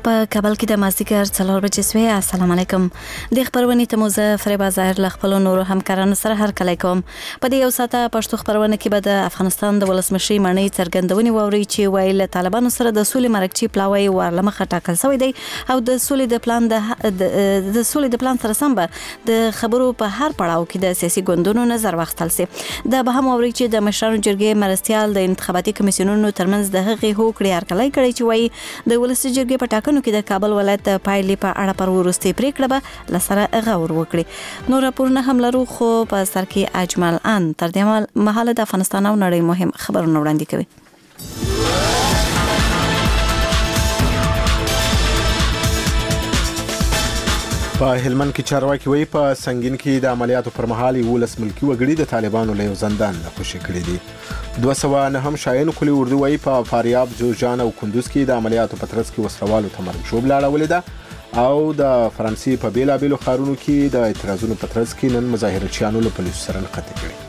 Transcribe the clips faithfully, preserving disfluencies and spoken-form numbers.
په کابل کې د مازدیګر څلور بجې سوې. السلام علیکم. د خبرونې ته موزه فریبا ظاهر له خپل نورو همکارانو سره هر کله کوم. په دې یو ساعته پښتو خبرونه کې به د افغانستان د ولسمشي معنی څرګندونې ووري چې ویل طالبانو سره د سولې مرکچی پلاوی ورلمخه ټاکل شوی دی او د سولې د پلان د د سولې د پلان سره سم به د خبرو په هر پړاو کې د سیاسي ګوندونو نظر واخیستل شي. دا به هم ووري چې د مشرانو جرګې مرستيال د انتخاباتي کمیسیونونو ترمنځ د هغې هوکړې هرکلی کړی چې وایي د ولسي جرګې په ټاکنو کې د کابل ولایت د پایلې په اړه پر وروستي پریکړه به لسره غور وکړي. نو راپورونه هم لرو خو په سر کې اجمل ان تر دې مهاله د افغانستان او نړۍ مهم خبرونه وړاندې کوي. په هلمند کې چارواکي وایي په سنگین کې د عملیاتو پر مهال یولس ملکي وګړي د طالبانو له یو زندان نه خوشي کړي دي. دوه سوه نهم شاهین کلی اردو وایي په فاریاب، جوزجان او کندوز کې د عملیاتو په ترڅ کې وسلوالو ته مرګ ژوبله اړولې ده او د فرانسې په بیلابیلو ښارونو کې د اعتراضونو په ترڅ کې نن مظاهرچیانو له پولیسو سره نښتې کړي.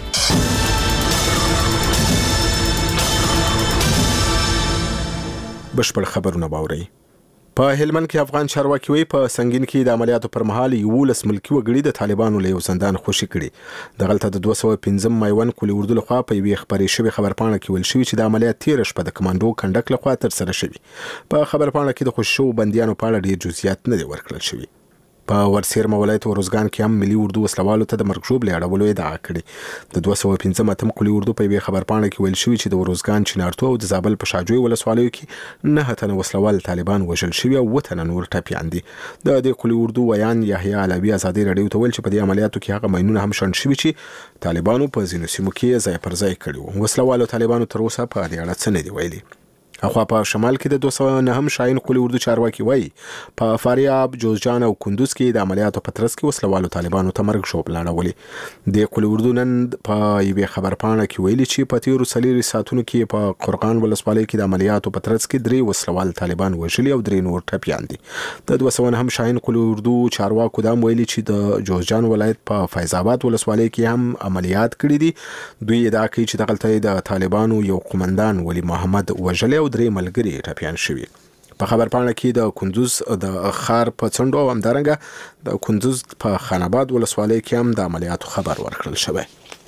بشپړ خبرونه باوري. په هلمند کې افغان چارواکي وایي په سنگین کې د عملیاتو پر مهال یولس ملکي وګړي د طالبانو له یو زندان خوشي کړي. دغلته د دوه سوه پنځم میوند کلی اردو لخوا په یوې خبرې شوې خبرپاڼه کې ویل شوي چې د عملیات تیره شپه د کمانډو کنډک لخوا ترسره شوي. په خبرپاڼه کې د خوشي شوو بندیانو په اړه ډېر جزئیات نه دي ورکړل شوي. په ورسیرمه ولایت وروزګان کې هم ملي اردو وسلوالو ته د مرګ ژوبلې اړولو ادعا کړې. د دوه سوه پنځم اتم کلی اردو په یوې خبرپاڼه کې ویل شوي چې د وروزګان، چنارتو او د زابل په شاجوی ولسوالیو کې نه تنه وسلوال طالبان وژل شوي او اووه تنه نور ټپیان دي. د دې کلی اردو ویان یحیی علوي ازادي راډیو ته ویل چې په دې عملیاتو کې هغه ماینونه هم شنډ شوي چې طالبانو په ځینو سیمو کې ځای پر ځای کړي وو. وسلوالو طالبانو تر اوسه په دې اړه څه نه دي ویلي. اخوا په شمال کې د دوه سوه نهم شاهین کلی اردو چارواکي وایي په فاریاب، جوزجان او کندوز کې د عملیاتو په ترڅ کې وسلوالو طالبانو ته مرګ ژوبله اړولې. د کلی اردو نن په یوې خبرپاڼه کې ویلي چې په تیرو څلورو ساعتونو کې په قرغان ولسوالۍ کې د عملیاتو په ترڅ کې درې وسلوال طالبان وژلي او درې نور ټپیان دي. د دوه سوه نهم شاهین کلی اردو چارواکو دا ویلي چې د جوزجان ولایت په فیض آباد ولسوالۍ کې هم عملیات کړي دي. دوی ادعا کوي چې دغلته د طالبانو یو قومندان ولی محمد وژلی او درې ملګري ټپیان شوي. په خبرپاڼه کې د کندوز د خار په څنډو او همدارنګه د کندوز په خان آباد ولسوالۍ کې هم د عملیاتو خبر ورکړل شوی.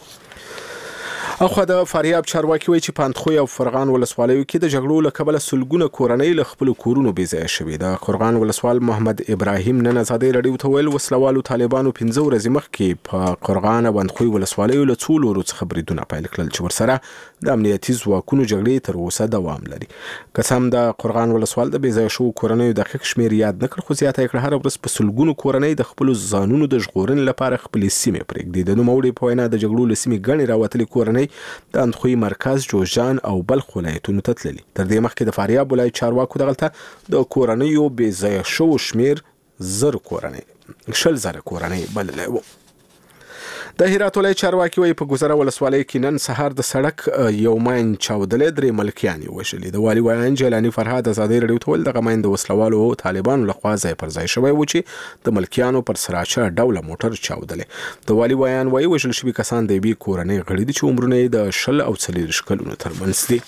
اخو د فاریاب چارواکي وایي چې په اندخوی او فرغان ولسوالیو کې د جګړو له کبله سلګونه کورنۍ له خپلو کورونو بې ځایه شوي. د قرغان ولسوال محمد ابراهیم نن ازادي راډیو ته ویل وسلوالو طالبانو پنځه ورځې مخکې په قرغان او اندخوی ولسوالیو له څو لورو څخه بریدونه پیل کړل چې ورسره د امنیتي ځواکونو جګړې تر اوسه دوام لري. که څه هم د قرغان ولسوال د بې ځایه شوو کورنیو دقیق شمېر یاد نه کړ، خو زیاته یې کړه هره ورځ په سلګونو کورنۍ د خپلو ځانونو د ژغورنې لپاره خپلې سیمې پرېږدي. د نوموړي په وینا د جګړو له سیمې ګڼې راوتلې کورنۍ د اندخوی مرکز، جوزجان او بلخ ولایتونو ته تللي. تر دې مخکې د فاریاب ولایت چارواکو دغلته د کورنیو بې ځایه شوو شمېر زر کورنۍ شل زره کورنۍ بللی و. د هرات ولایت چارواکي وایي په ګذره ولسوالۍ کې نن سهار د سړک یو ماین چاودلی درې ملکیان یې وژلي. د والي ویان جیلاني فرهاد ازادي راډیو ته ویل دغه ماین د وسلوالو طالبانو لخوا ځای پر ځای شوی و چې د ملکیانو پر سراچه ډوله موټر چاودلی. د والي ویان وایي وژل شوي کسان د یوې کورنۍ غړي دي چې عمرونه یې د شل او څلېرویشت کلونو ترمنځ دي.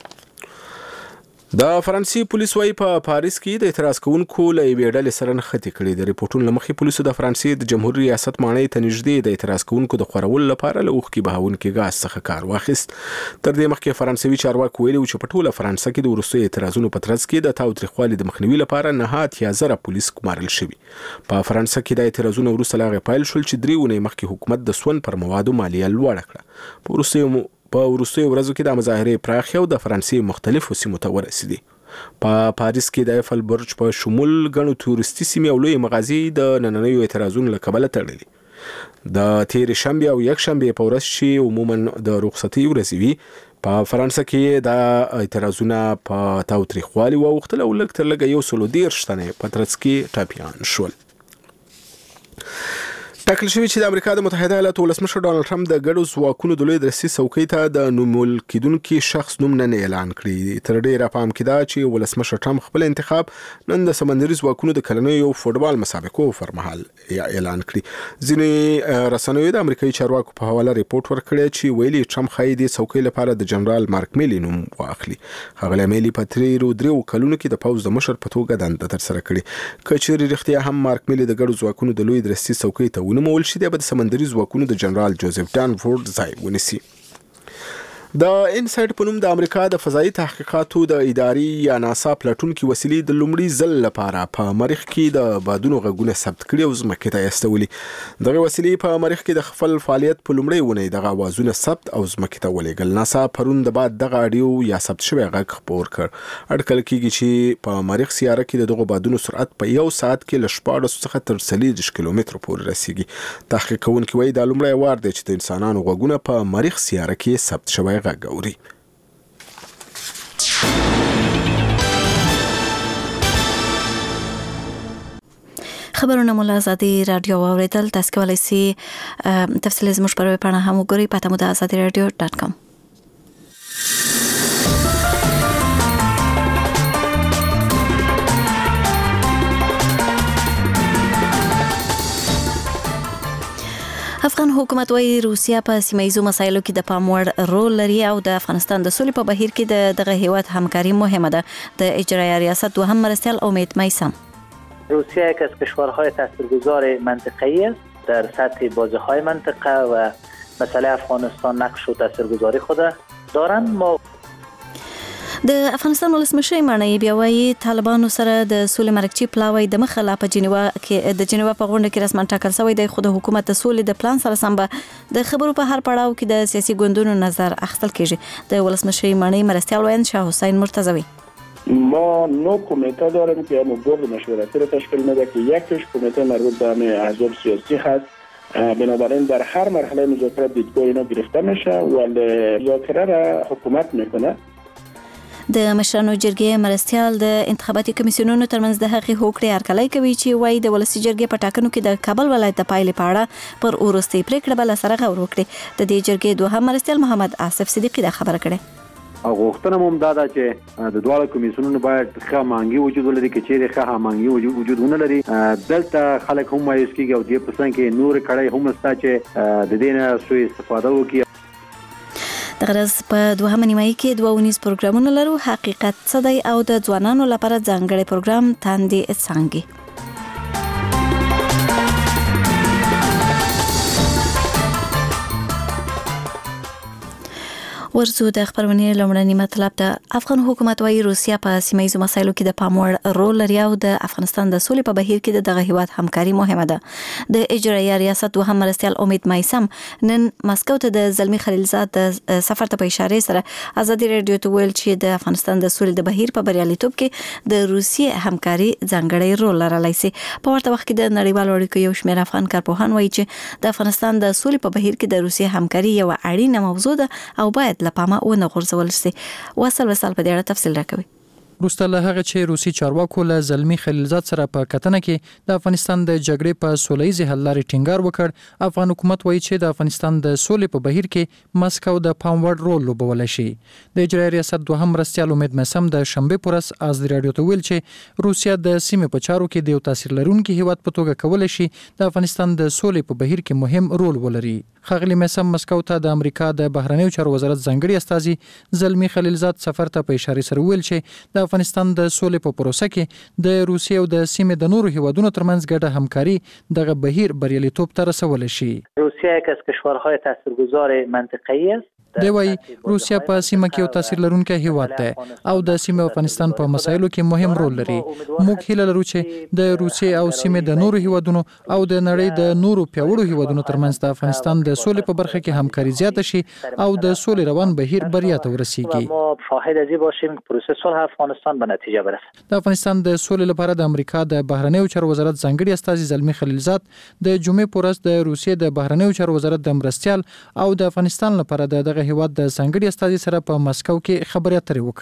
د فرانسې پولیس وایي په پاریس کې د اعتراض کوونکو له یوې ډلې سره نښتې کړي. د ریپورټونو له مخې پولیسو د فرانسې د جمهوري ریاست ماڼۍ ته نږدې د اعتراض کوونکو د خورولو لپاره له اوښکې بهونکي ګاز څخه کار واخیست. تر دې مخکې فرانسوي چارواکو ویلي و چې په ټوله فرانسه کې د وروستیو اعتراضونو په ترڅ کې د تاوتریخوالي د مخنیوي لپاره نهه اتیا زره پولیس ګمارل شوي. په فرانسه کې د اعتراضونو وروسته له هغې پیل شول چې درې اونۍ مخکې حکومت د سون پر موادو مالیه لوړه کړه. په وروستیو په وروستیو ورځو کې د مظاهرې پراخې او د فرانسې مختلفو سیمو ته ورسېدې. په پاریس کې د ایفل برج په شمول ګڼو تورستي سیمې او لویې مغازې د نننیو اعتراضونو له کبله تړلي. د تېرې شنبې او یک شنبې په ورځ چې عموما د رخصتۍ ورځې وي په فرانسه کې د اعتراضونه په تاوتریخوالي واوښتل او لږ تر لږه یو سلو دېرش تنې په ترڅ کې ټپیان شول. ټاکل شوی چې د امریکا د متحده ایالاتو ولسمشر ډانلډ ټرمپ د ګډو ځواکونو د لوی درسي څوکۍ ته د نومول کېدونکي شخص نوم نن اعلان کړی. تر ډیره پام کې دا چې ولسمشر ټرمپ خپل انتخاب نن د سمندري ځواکونو د کلنیو فوټبال مسابقو پر مهال اعلان کړی. ځینې رسنیو د امریکایي چارواکو په حواله ریپورت ورکړی چې ویلي ټرمپ ښایي د څوکۍ لپاره د جنرال مارک میلي نوم واخلي. ښاغلی میلي په تیرو دریو کلونو کې د پوځ د مشر په توګه دنده ترسره کړې. که چیرې رښتیا هم مارک میلي د ګډو ځواکونو د لوی درسي څوکۍ ته ونومول شي، د سمندري ځواکونو د جنرال جوزف ډانفورد ځای ونیسي. د انسایډ په نوم د امریکا د فضایي تحقیقاتو د ادارې یا ناسا پلټونکي وسیلې د لومړي ځل لپاره په مریخ کې د بادونو غږونه ثبت کړي او ځمکې ته استولي. دغه وسیلې په مریخ کې د خپل فعالیت په لومړۍ اونۍ دغه اوازونه ثبت او ځمکې ته ولېږل. ناسا پرون د بعد دغه اډیو یا ثبت شوی غږ خپور کړ. اټکل کېږي چې په مریخ سیاره کې د دغه بادونو سرعت په یو ساعت کې له شپاړس څخه تر څلوېښت کیلومترو پورې رسیږي. تحقیق کوونکي وایي دا لومړی وار دی چې د انسانانو غږونه په مریخ سیاره کې ثبت شوی غږ اوري. خبرونه مو له ازادي رادیو واوریدل. تاسو کولی شئ تفصیلي زموږ په ویب پاڼه هم وګورئ. پته مو د ازادي رادیو ډاټ کام. افغان حکومت وايي روسیا په سیمایي مسایلو کې د پام وړ رول لري او د افغانستان د سولې په بهیر کې د دغه هیواد همکاري مهمه ده. د اجرایی ریاست دوهم مرستیال امید میثم: روسیه یک از کشورهای تاثیرگذار منطقه‌ای است در سطح بازی‌های منطقه و مسئله افغانستان نقش و تاثیرگذاری خود دارند. ما د افغانستان ولسمشر معنی بیا وایي طالبانو سره د سولې مرکچی پلاوی د مخه لا په جنیوا کې د جنیوا په غونډه کې رسما ټاکل شوی دی، خو د حکومت د سولې د پلان سره سم به د خبرو په هر پړاو کې د سیاسي ګوندونو نظر اخیستل کیږي. د ولسمشر معنی مرستیال وین شاه حسین مرتضوی: ما نو کمیته داریم که همون بورد مشورتی را تشکیل میده که یکیش کمیته مربوط به همه احزاب سیاسی هست. بنابراین در هر مرحله مذاکره دیدگاه اینا گرفته میشه ولی مذاکره را حکومت میکنه. د مشرانو جرګې مرستیال د انتخاباتي کمیسیونونو ترمنځ د حقوقي هوکړې هرکلی کوي چې وایي د ولسي جرګې په ټاکنو کې د کابل ولایت د پایلې په اړه پر وروستۍ پریکړه بل سره غور وکړي. د دې جرګې دوهم مرستیال محمد آصف صدیقي دا خبره کړې. غوښتنه مو دا ده چې د دواړو کمیسیونونو باید ښه هماهنګي وجود ولري. که چیرې ښه هماهنګي وجود ونه لري، دلته خلک هم مایوس کېږي او دې په څنګ کې نور کړۍ هم شته چې د دې نه سوء استفاده وکړي. د غرض په دوهمه نیمایي کې دوه ونیز پروګرامونه لرو: حقیقت څه دی او د ځوانانو لپاره ځانګړی پروګرام تاندې څانګې. ورزو د خبرونه لومړنی مطلب د افغان حکومت وايي روسیا په سیمایي مسایلو کې د پام وړ رول لري او د افغانستان د سولې په بهیر کې دغه هیواد همکاري مهمه ده. د اجرایی ریاست دوهم مرستیال امید میثم نن مسکو ته د زلمی خلیلزاد د سفر ته په اشاره سره ازادي رادیو ته ویل چې د افغانستان د سولې د بهیر په بریالیتوب کې د روسیې همکاري ځانګړی رول لرلی سي. په ورته وخت کې د نړیوالو اړیکو یو شمېر افغان کارپوهان وايي چې د افغانستان د سولې په بهیر کې د روسیې همکاري یو اړینه موضوع ده او باید لپاره ونه غورځول شي. وصل وصل په دې اړه تفصیل راکوي. وروسته له هغه چې روسي چارواکو له زلمی خلیلزاد سره په کتنه کې د افغانستان د جګړې په سولهییز حل لارې ټینګار وکړ، افغان حکومت وایي چې د افغانستان د سولې په بهیر کې مسکو د پام وړ رول لوبولی شي. د اجرایی ریاست دوهم مرستیال امید میثم د شنبې په ورځ ازادي راډیو ته ویل چې روسیا د سیمې په چارو کې د یو تاثیر لرونکي هیواد په توګه کولی شي د افغانستان د سولې په بهیر کې مهم رول ولري. ښاغلي میثم مسکو ته د امریکا د بهرنیو چارو وزارت ځانګړي استازي زلمی خلیلزاد سفر ته په اشاره سره ویل چې د افغانستان د سولې په پروسه کې د روسیې او د سیمې د نورو هیوادونو ترمنځ ګډه همکاري دغه بهیر بریالیتوب ته رسولی شي. روسیه یک از کشورهای تاثیرگذار منطقه‌ای است. دی وايي روسیا په سیمه کې یو تاثیر لرونکی هیواد دی او د سیمې او افغانستان په مسایلو کې مهم رول لري. موږ هیله لرو چې د روسیې او سیمې د نورو هیوادونو او د نړۍ د نورو پیاوړو هیوادونو ترمنځ د افغانستان د سولې په برخه کې همکاري زیاته شي او د سولې روان بهیر بریا ته ورسیږي. ما شاهد از این باشیم که پروسه صلح افغانستان به نتیجه برسد. د افغانستان د سولې لپاره د امریکا د بهرنیو چارو وزارت ځانګړي استازي زلمی خلیلزاد د جمعې په ورځ د روسیې د بهرنیو چارو وزارت د مرستیال او د افغانستان لپاره د دغه هیواد د ځانګړي استازي سره په مسکو کې خبرې اترې وکړې.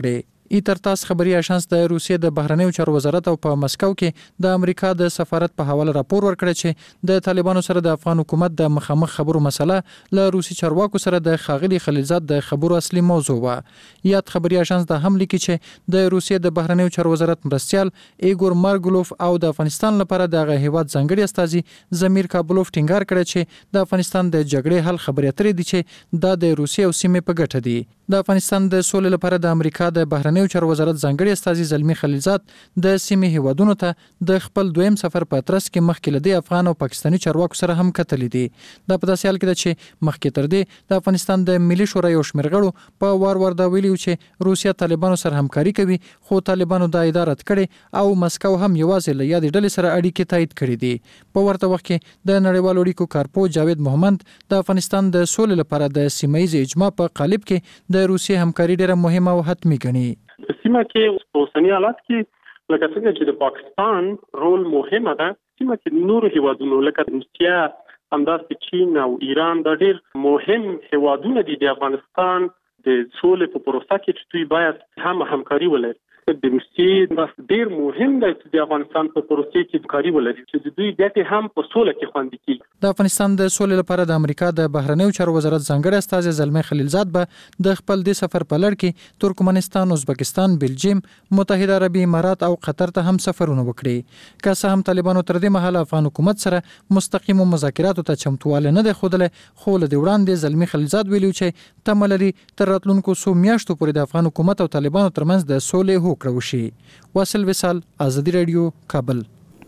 ای ترتاس خبري اژانس د روسیې د بهرنیو چارو وزارت او په مسکو کې د امریکا د سفارت په حواله راپور ورکړی چې د طالبانو سره د افغان حکومت د مخامخ خبرو مسله له روسي چارواکو سره د خاغلی خلیلزاد د خبرو اصلي موضوع و. یاد خبري اژانس د هم لیکي چې د روسیې د بهرنیو چارو وزارت مرستیال ایګور مارګولوف او د افغانستان لپاره د هیواد ځانګړي استازي زمیر کابلوف ټینګار کړی چې د افغانستان د جګړې حل خبرې اترې دي چې دا د روسیې او سیمې په ګټه دي. د افغانستان د سولې لپاره د امریکا د بهرنیو چارو وزارت ځانګړي استازي زلمی خلیلزاد د سیمې هیوادونو ته د خپل دویم سفر په ترڅ کې مخکې لدی افغان او پاکستاني چارواکو سره هم کتلې دي. دا په داسې حال کې ده چې مخکې تر دې د افغانستان د ملي شورا یو شمېر غړو په وار وار دا ویلي چې روسیا طالبانو سره همکاري کوي، خو طالبانو دا اداره رد کړې او مسکو هم یوازې له یادې ډلې سره اړیکې تایید کړې دي. په ورته وخت کې د نړیوالو اړیکو کارپو جاوید محمد د افغانستان د سولې لپاره د سیمه ییز اجماع په قالب کې د روسیې همکاري ډیره مهمه او حتمی ګڼي. په سیمه کې په اوسني حالت کې لکه څنګه چې د پاکستان رول مهمه ده، سیمه کې نور هیوادونو لکه روسیا، همداسې چین او ایران دا ډیر مهم هیوادونه دي د افغانستان د سولې په پروسه کې چې دوی باید هم همکاري ولري. د روسیې ډیر مهم دی چې د افغانستان په پروسه کې همکاري ولري چې د دوی ګټې هم په سوله کې خوندي کړي. د افغانستان د سولې لپاره د امریکا د بهرنیو چارو وزارت ځانګړي استازي زلمی خلیلزاد به د خپل د سفر په لړ کې ترکمنستان، ازبکستان، بلجیم، متحده عربي امارات او قطر ته هم سفرونه وکړي. که څه هم طالبانو تر دې مهاله افغان حکومت سره مستقیم مذاکراتو ته چمتواله نه دی ښودلی، خو له دې وړاندې زلمی خلیلزاد ویلي چې تمه لري تر راتلونکو څو میاشتو پورې د افغان حکومت او طالبانو ترمنځ د سولې هوکړه وشي. واصل وصال، آزادي رادیو، کابل.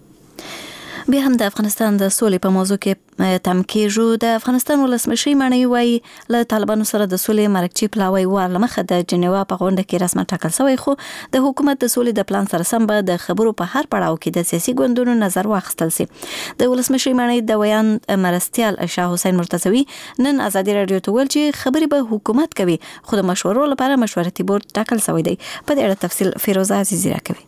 بیا هم د افغانستان د سولې په موضوع کې تم کېږو. د افغانستان ولسمشر معنی وایي له طالبانو سره د سولې مرکچی پلاوی وار لمخه د جنیوا په غونډه کې رسما ټاکل شوی، خو د حکومت د سولې د پلان سره سم به د خبرو په هر پړاو کې د سیاسي ګوندونو نظر واخیستل شي. د ولسمشر معنی د ویان مرستیال شاه حسین مرتضوی نن آزادي رادیو ته ویل چې خبرې به حکومت کوي، خو د مشورو لپاره مشورتي بورډ ټاکل شوی دی. په دې اړه تفصیل فیروزه عزیزی راکوي.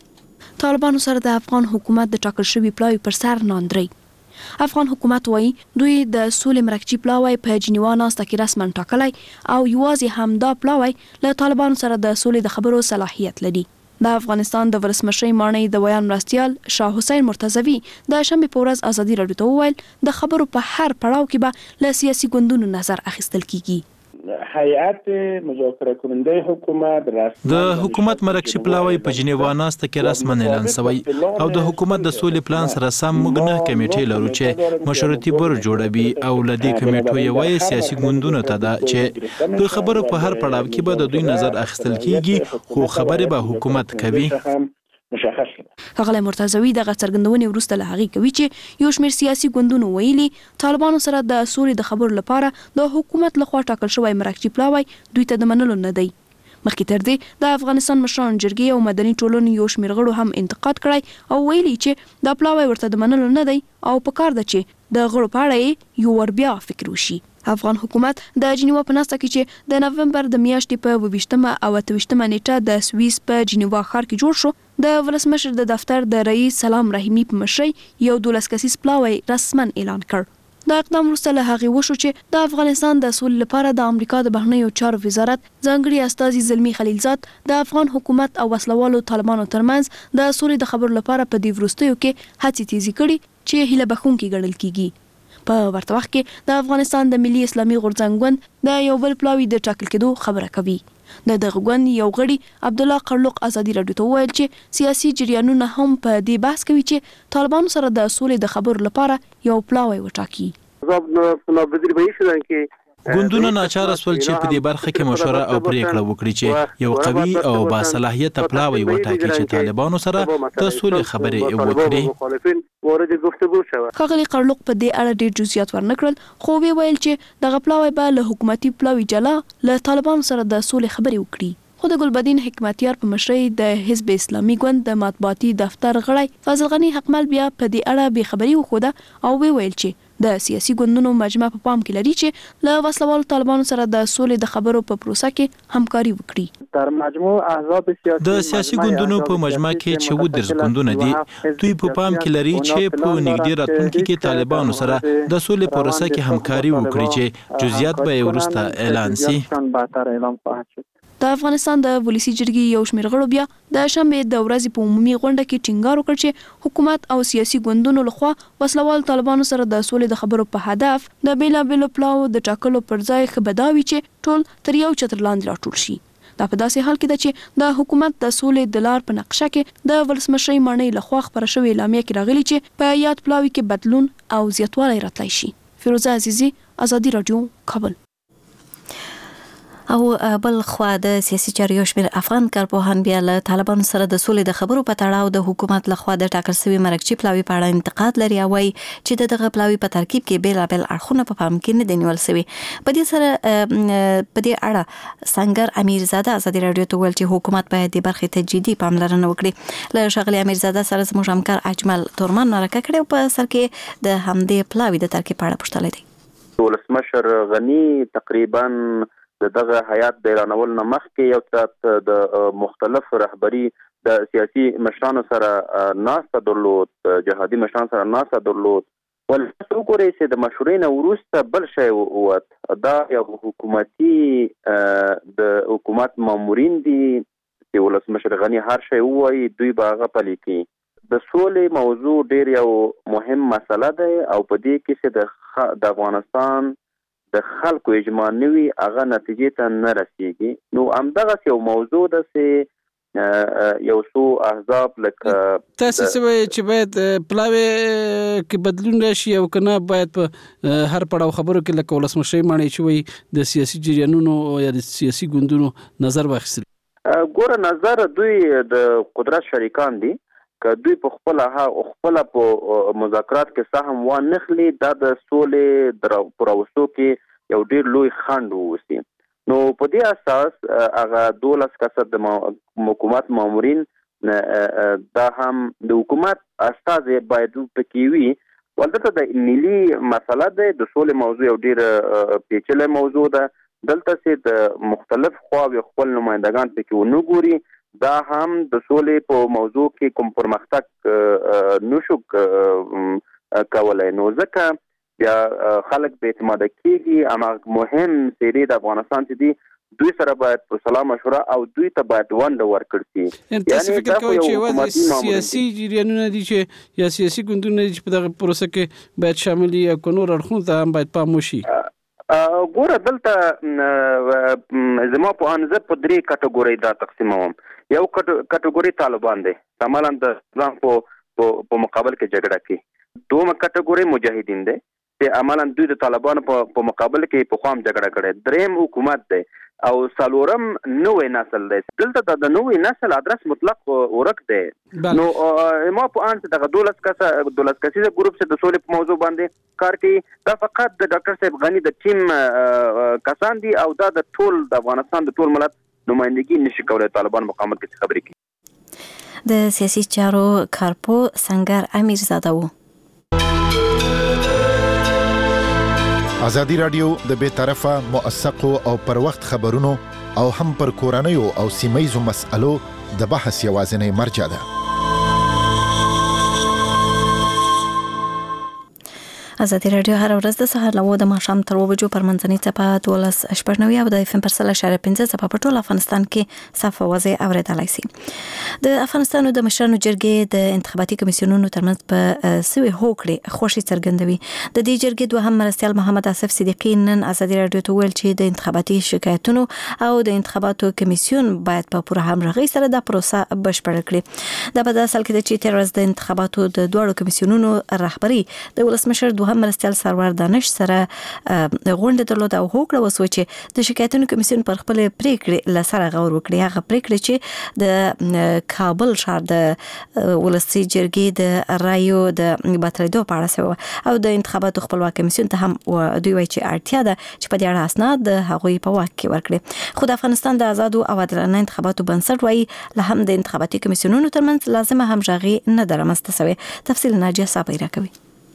طالبانو سره د افغان حکومت د ټاکل شوی پلاوی پر سر ناندري. افغان حکومت وایي دوی د سولې مرکچی پلاوی په جنیوا ناسته کې رسما ټاکلی او یوازې همدا پلاوی له طالبانو سره د سولې د خبرو صلاحیت لري. د افغانستان د ولسمشر معنی د ویان مرستیال شاه حسین مرتضوی د شنبه په ورځ آزادي رادیو ته وویل د خبرو په هر پړاو کې به له سیاسي ګوندونو نظر اخیستل کیږي. هیئت مذاکره کننده حکومت د حکومت مرکشي پلاوی په جنیوا ناسته کې رسما اعلان شوی او د حکومت د سولې پلان سره سم موږ نه کمیټې لرو چې مشورتي بورډ جوړوي او لدې کمیټو یوې سیاسي ګوندونو ته ده چې د خبرو په هر پړاو کې به د دوی نظر اخیستل کیږي، خو خبره به حکومت کوي. مشخص ښاغلی مرتضوی دغه څرګندونې وروسته له هغې کوي چې یو شمېر سیاسي ګوندونو ویلي طالبانو سره د سولې د خبرو لپاره د حکومت لخوا ټاکل شوی مرکچی پلاوی دوی ته د منلو نه دی. مخکې تر دې د افغانستان مشران جرګې او مدني ټولنې یو شمېر غړو هم انتقاد کړی او ویلي چې دا پلاوی ورته د منلو نه دی او پکار ده چې د غړو په اړه یو ور بیا فکر وشي. افغان حکومت د جنیوا په ناسته کې چې د نومبر د میاشتې په اوویشتمه او اتهویشتمه نیټه د سویس په جنیوا ښار کې جوړ شو، د ولسمشر د دفتر د رئیس سلام رحیمي په مشرۍ یو دولس کسیز پلاوی رسما اعلان کړ. دا اقدام وروسته له هغې وشو چې د افغانستان د سولې لپاره د امریکا د بهرنیو چارو وزارت ځانګړي استازي زلمی خلیلزاد د افغان حکومت او وسلوالو طالبانو ترمنځ د سولې د خبرو لپاره په دې وروستیو کې هڅې تیزې کړي چې هیله بښونکې ګڼل کیږي. په ورته وخت کې د افغانستان د ملي اسلامي غورځنګ ګوند د یو بل پلاوی د ټاکل کېدو خبره کوي. د دغه ګوند یو غړي عبدالله قرلوق آزادي رادیو ته وویل چې سیاسي جریانونه هم په دې بحث کوي چې طالبانو سره د سولې د خبرو لپاره یو پلاوی وټاکي. ګوندونه ناچاره سول چې په دې برخه کې مشوره او پریکړه وکړي چې یو قوي او باصلاحیته پلاوی وټاکي چې طالبانو سره د سولې خبرې وکړي. ښاغلي قرلوق په دې اړه ډېر جزئیات ورنکړل، خو وی ویل چې دغه پلاوی به له حکومتي پلاوی جلا له طالبانو سره د سولې خبرې وکړي. خو د ګلبدین حکمتیار په مشرۍ د حزب اسلامي ګوند د مطبوعاتي دفتر غړی فاضل غنی حقمل بیا په دې اړه بې خبري وښوده او وی ویل چې د سیاسي ګوندونو مجمع په پام کې لري چې له وسلوالو طالبانو سره د سولې د خبرو په پروسه کې همکاري وکړي. در مجموع احزاب سیاسي د سیاسي ګوندونو په مجمع کې چې و درس ګوندونه دي، دوی په پام کې لري چې په نږدې راتلونکي کې طالبانو سره د سولې په پروسه کې همکاري وکړي چې جزئیات به وروسته اعلان شي. د افغانستان د ولسی جرګې یو شمېر غړو بیا د شنبه د ورځې په عمومي غونډه کې ټینګار وکړ چې حکومت او سیاسي ګوندونو لخوا وسلوال طالبانو سره د سولې د خبرو په هدف د بیلابېلو پلاو د ټاکلو پر ځای خبرداوي چې ټول تر یو چتر لاندې راټول شي. دا په داسې حال کې ده چې د حکومت د سولې د لار په نقشه کې د ولسمشر ماڼۍ لخوا خبره شوې اعلامیه کې راغلي چې په یاد پلاوي کې بدلون او زیاتوالی راتلی شي. فیروزه عزیزی، آزادي رادیو، کابل. او بل خو د سیاسي چارو یو شمېر افغان کارپوهان بیا له طالبانو سره د سولې د خبرو په تړاو د حکومت لخوا د ټاکل شوي مرکچي پلاوي په اړه انتقاد لري او وايي چې دغه پلاوي په ترکیب کې بیلابل اړخونه په پام کې نه دي نیول شوي. په دې سره په دې اړه سنگر امیرزاده ازادي رادیو ته ویل چې حکومت باید د برخې ته جدي پاملرنه وکړي. له ښاغلي امیرزاده سره زموږ همکار اجمل تورمان مرکه کړې او په سر کې د همدې پلاوي د ترکیب په اړه پوښتنه کوي. ولسمشر غنی تقریبا دغه حیات د اعلانول نه مخکې یو څه د مختلف رهبری د سیاسي مشرانو سره ناسته درلود، جهادي مشرانو سره ناسته درلود. ولته وګورئ چې د مشورې نه وروسته بل شی ووت، دا یو حکومتي د حکومت مامورین دي چې ولسمشر غني هر شی ووایي دوی به هغه پلي کوي. د سولې موضوع ډېر یو مهم مسله ده او په دې کې چې د افغانستان د خلکو اجماع نوي هغه نتیجې ته نه رسیږي. نو همدغه یو موضوع ده چې یو څو احزاب لکه تاسو چې باید پلاوی کې بدلون راشي او کنه باید په هر پړاو خبرو کې لکه ولسمشر ماڼۍ چې وي د سیاسي جریانونو یا د سیاسي ګوندونو نظر واخیستل. ګوره نظر دوی د قدرت شریکان دي، که دوی په خپل ها خپل په مذاکرات کې سهم و نخلي دا د سولې در پروسو کې یو ډیر لوی خنډ ووسی. نو په دې اساس هغه دولس کسه د حکومت مامورین دا هم د حکومت استاد باید پکې وي. ولته د ملي مسله ده د سولې موضوع یو ډیر پیچلې موضوع ده. دلته چې د مختلف خواوې خپل نمائندگان پکې ونه ګوري، دا هم د سولې په موضوع کې کوم پرمختګ نشو کولای. نو ځکه بیا خلک به اعتماد کېږي. اما مهم سری د افغانستان چې دی دوی سره باید په سلام مشوره او دوی ته باید ونډه ورکړل شي. تاسو فکر کوئ چې یوازې سیاسي جریانونه دي چې یا سیاسي ګوندونه دي چې په دغه پروسه کې باید شامل وي او نور اړخونه ته هم باید پام وشي؟ ګوره دلته زما په ان زه په درې کټګورۍ دا تقسیموم. یو کټګوري طالبان دي، عملاً د ځان په په مقابل کې جګړه کوي. دومره کټګوري مجاهدین دي چې عملاً دوی د طالبانو په مقابل کې په خام جګړه کړي. دریم حکومت دی او څلورم نوې نسل دی. دلته د نوې نسل ادرس مطلق ورک دی. نو ما په ان دغه دولس کسه دولس کسیزه ګروپ چې د سولې په موضوع باندې کار کوي، دا فقط د ډاکټر صاحب غنی د ټیم کسان دي او دا د ټول د افغانستان د ټول ملت نمائندګي نشي کولای طالبان مقاومت کې خبرې کوي. د سیاسي چارو کارپو سنگر امیرزاده وو. آزادی رادیو د بے طرفه موثقو او پر وخت خبرونو او هم پر کورنیو او سیمایزو مسألو د بحث یوازینی مرجع ده. آزادي رادیو هر ورځ د سهار له د ماښام تر اوه بجو پر منځنۍ څپه دولس شپږ نوي او د اف ام پر سل اشاریه پنځه څپه په ټول افغانستان کې صافه واضح اوریدلای شي. د افغانستان د مشرانو جرګې د انتخاباتي کمیسیونونو ترمنځ په سوي هوکړې خوشي څرګندوي. د دې جرګې دوهم مرستیال محمد اسف صدیقی نن آزادي رادیو ته ویل چې د انتخاباتي شکایتونو او د انتخاباتو کمیسیون باید په پوره همغږي سره د پروسه بشپړ کړي. دا په داسې حال کې ده چې تیر ورځ د انتخاباتو د دواړو کمیسیونونو رهبري د ولسمشر دوهم مرستیال سرور دانش سره غونډه درلوده او هوکړه وسوه چې د شکایتونو کمیسیون پر خپل پریکړې لسره غور وکړي. هغه پریکړې چې د کابل ښار د ولسي جرګې د رایو د باطلېدو په اړه شوه او د انتخاباتو خپلواک کمیسیون ته هم دوی وایي چې اړتیا ده چې په دې اړه اسناد د هغوی په واک کې ورکړي. خو د افغانستان د آزادو او عادلانه انتخاباتو بنسټ وایي له هم د انتخاباتي کمیسیونونو ترمنځ لازمه همغږي نه ده رامنځته شوې. تفصیل ناجیه صابری راکوي.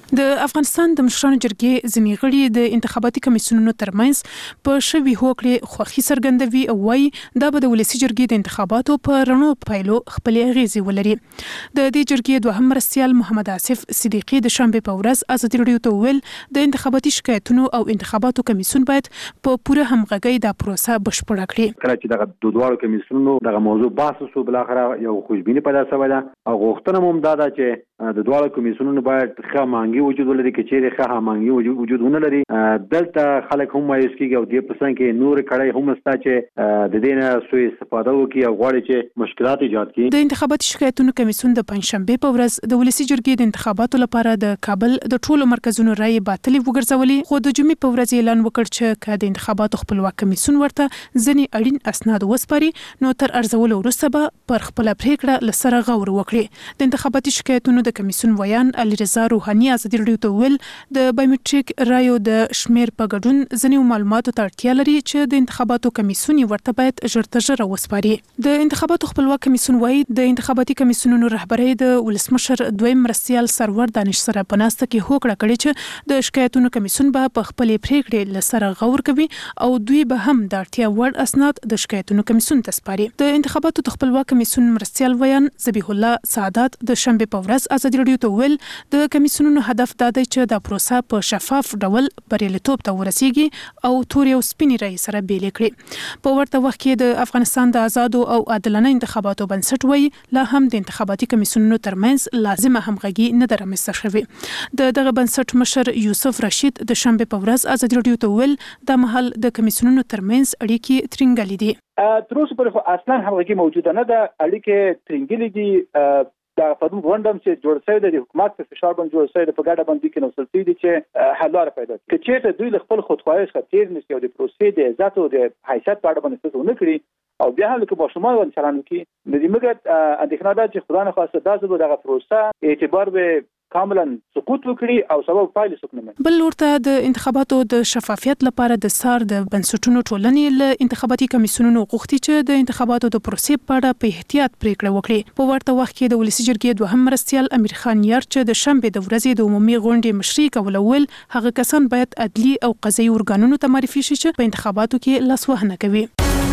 د افغانستان د مشرانو جرګې ځینې غړي د انتخاباتي کمیسیونونو ترمنځ په شوي هوکړې خوښي څرګندوي او وايي دا به د ولسي جرګې د انتخاباتو په رڼو پایلو خپلې اغیزې ولري. د دې جرګې دوهم مرستیال محمد آصف صدیقي د شنبې په ورځ ازادي راډیو ته وویل د انتخاباتي شکایتونو او انتخاباتو کمیسیون باید په پوره همغږۍ دا پروسه بشپړه کړي. کله چې دغه د دوه کمیسیونونو دغه موضوع بحث شو بل اخر یو خوشبینی پیدا شوه ده او غوښتنه هم دا ده چې د دوه کمیسیونونو باید ښه مانګي وجود ولري کې چې ښه مانګي وجود ونه لري. دلته خلک هم مایوس کیږي او د پسند کې نور کړي هم ستا چې د دې نه سوء استفاده وکړي او غواړي چې مشکلات ایجاد کړي. د انتخاباتي شکایتونو کمیسیون د پنځشنبه په ورځ د ولسي جرګې د انتخاباتو لپاره د کابل د ټولو مرکزونو رای باطل وګرځولې، خو د جمعې په ورځ اعلان وکړ چې که د انتخاباتو خپلواک کمیسیون ورته ځینې اړین اسناد وسپاري نو تر ارزولو وروسته به پر خپل پریکړه لسره غور وکړي. د انتخاباتي شکایتونو د کمیسیون ویان علي رضا روحاني ازادي راډیو ته ویل د بایومټریک رایو د شمیر په ګډون ځینې معلوماتو ته اړتیا لري چې د انتخاباتو کمیسیون ورته باید ژر تر ژره وسپاري. د انتخاباتو خپلواک کمیسیون وايي د انتخاباتي کمیسیونونو رهبري د ولسمشر دویم مرستیال سرور دانش سره په ناسته کې هوکړه کړې چې د شکایتونو کمیسیون به په خپلې پریکړې لسره غور کوي او دوی به هم د اړتیا وړ اسناد د شکایتونو کمیسیون ته سپاري. د انتخاباتو د خپلواک کمیسیون مرستیال ویان ذبیح الله سعادت د شنبه په ورځ ازادي راډیو ته ویل د کمیسیونونو هدف دا دی چې دا پروسه په شفاف ډول بریالیتوب ته ورسیږي او تورې او سپینې رایې سره بیلې کړي. په ورته وخت کې د افغانستان د آزادو او عادلانه انتخاباتو بنسټ وایي لا هم د انتخاباتي کمیسیونونو ترمنځ لازمه همغږي نه ده رامنځته شوې. د دغه بنسټ مشر یوسف رشید د شنبه په ورځ ازادي راډیو ته ویل د مهال د کمیسیونونو ترمنځ اړیکې ترنګلې دي. تر اوسه پورې خو اصلا همغږي موجوده نه ده، اړیکې ترنګلې دي. دا پدوم غونډم چې جوړ شوی د حکومت په فشار باندې جوړ شوی د په ګډه باندې کې نو سلسله دي چې حل لاره پیدا کړي. که چېرته دوی له خپل خودخواهی څخه تیر نشي او د پروسې د عزت او د حیثیت په اړه باندې څه ونه کړي او بیا هم لکه ماشومان باندې چلند وکړي، نو د موږ اندېښنه ده چې خدای نخواسته دا ځل دغه پروسه اعتبار به کاملا سقوط وکړي او سبب پایله سقوط نه. بل ورته د انتخاباتو د شفافیت لپاره د سار د بنسټونو ټولنې له انتخاباتي کمیسیونونو غوښتي چې د انتخاباتو د پروسې په اړه په احتیاط پریکړه وکړي. په ورته وخت کې د ولسي جرګې دوهم مرستیال امیر خان یار چې د شنبه د ورځې د عمومي غونډې مشري کوله ویل هغه کسان باید عدلي او قضایي ارګانونو ته معرفي شي چې په انتخاباتو کې لاسوهنه کوي.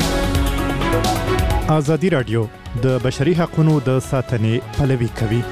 ازادي راډیو د بشري حقوقو د ساتنې پلوي کوي.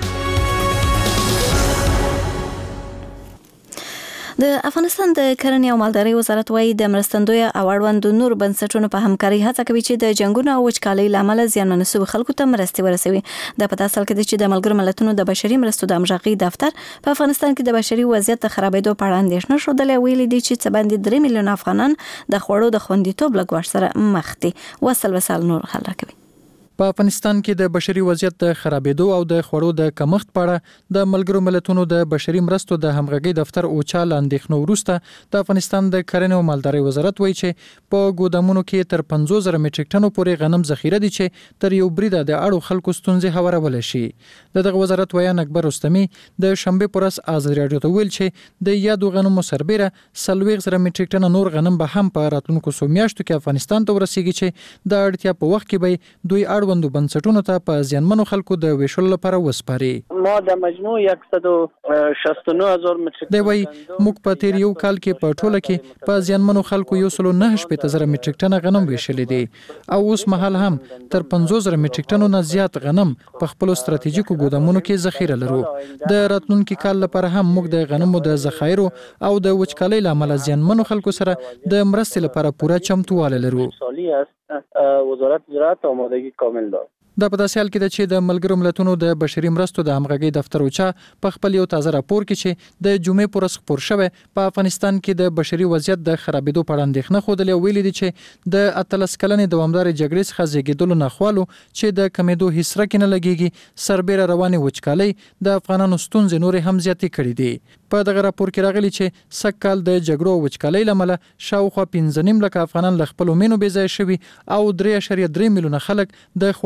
د افغانستان د کرنې او مالدارۍ وزارت وايي د مرستندوی او اړوندو نور بنسټونو په همکاري هڅه کوي چې د جنگونو او وچکالۍ لامل زیانمن شوي خلکو ته مرستې ورسوي. د په تاسو کې چې د ملګرو ملتونو د بشري مرستو د همغږي دفتر په افغانستان کې د بشري وضعیت د خرابېدو په اړه اندېښنه شوه. ویلي دي چې څه باندې درې میلیون افغانان د خوړو د خوندیتوب له ګواښ سره مخ دي. وصل وسال نور حل راکوي. په افغانستان کې د بشري وضعیت د خرابېدو او د خوړو د کمښت په اړه د ملګرو ملتونو د بشري مرستو د همغږي دفتر اوچا لاندېښنو وروسته د افغانستان د کرنې او مالدارۍ وزارت وایي چې په ګودامونو کې تر پنځوس زره میټریک ټنو پورې غنم ذخیره دي چې تر یو بریده د اړو خلکو ستونزې هوارول شي. د دغه وزارت ویان اکبر رستمي د شنبه پر ورځ ازادي راډیو ته ویل چې د یادو غنمو سربېره څلوېښت زره میټریک ټنه نور غنم به هم په راتلونکو څو میاشتو کې افغانستان ته ورسیږي چې د اړتیا په وخت کې به دوی اړوندو بنسټونو ته په زیانمنو خلکو د ویشلو لپاره وسپاري. ما د مجموع صد و شصت و نه هزار متریک دی وای موږ په تیر یو کال کې په ټوله کې په زیانمنو خلکو یو سل نه شپږ زره میټریک ټنه غنم ویشلې دي او اوس مهال هم تر پنځوس زره میټریک ټنو نه زیات غنم په خپل ستراتیژیکو ګودامونو کې ذخیره لرو. د راتلونکي کال لپاره هم موږ د غنمو د ذخایرو او د وچکالۍ لامل زیانمنو خلکو سره د مرستې لپاره پوره چمتووالی لرو. وزارت زراعت آمادگی کامل دارد. دا په داسې حال کې ده چې د ملګرو ملتونو د بشري مرستو د همغږۍ دفتر اوچا په خپل یو تازه راپور کې چې د جمعې پر ورځ خپور شوی په افغانستان کې د بشري وضعیت د خرابېدو په اړه اندېښنه ښودلې او ویلي دي چې د اتلس کلنې دوامدارې جګړې څخه زیږېدلو ناخوالو چې د کمېدو هیڅ رکې نه لګېږي سربېره روانې وچکالۍ د افغانانو ستونزې نورې هم زیاتې کړي دي. په دغه راپور کې راغلي چې سږ کال د جګړو او وچکالۍ له امله شاوخوا پنځه نیم لکه افغانان له خپلو مینو بې ځایه شوي او درې اعشاریه درې میلیونه خلک د خوړو د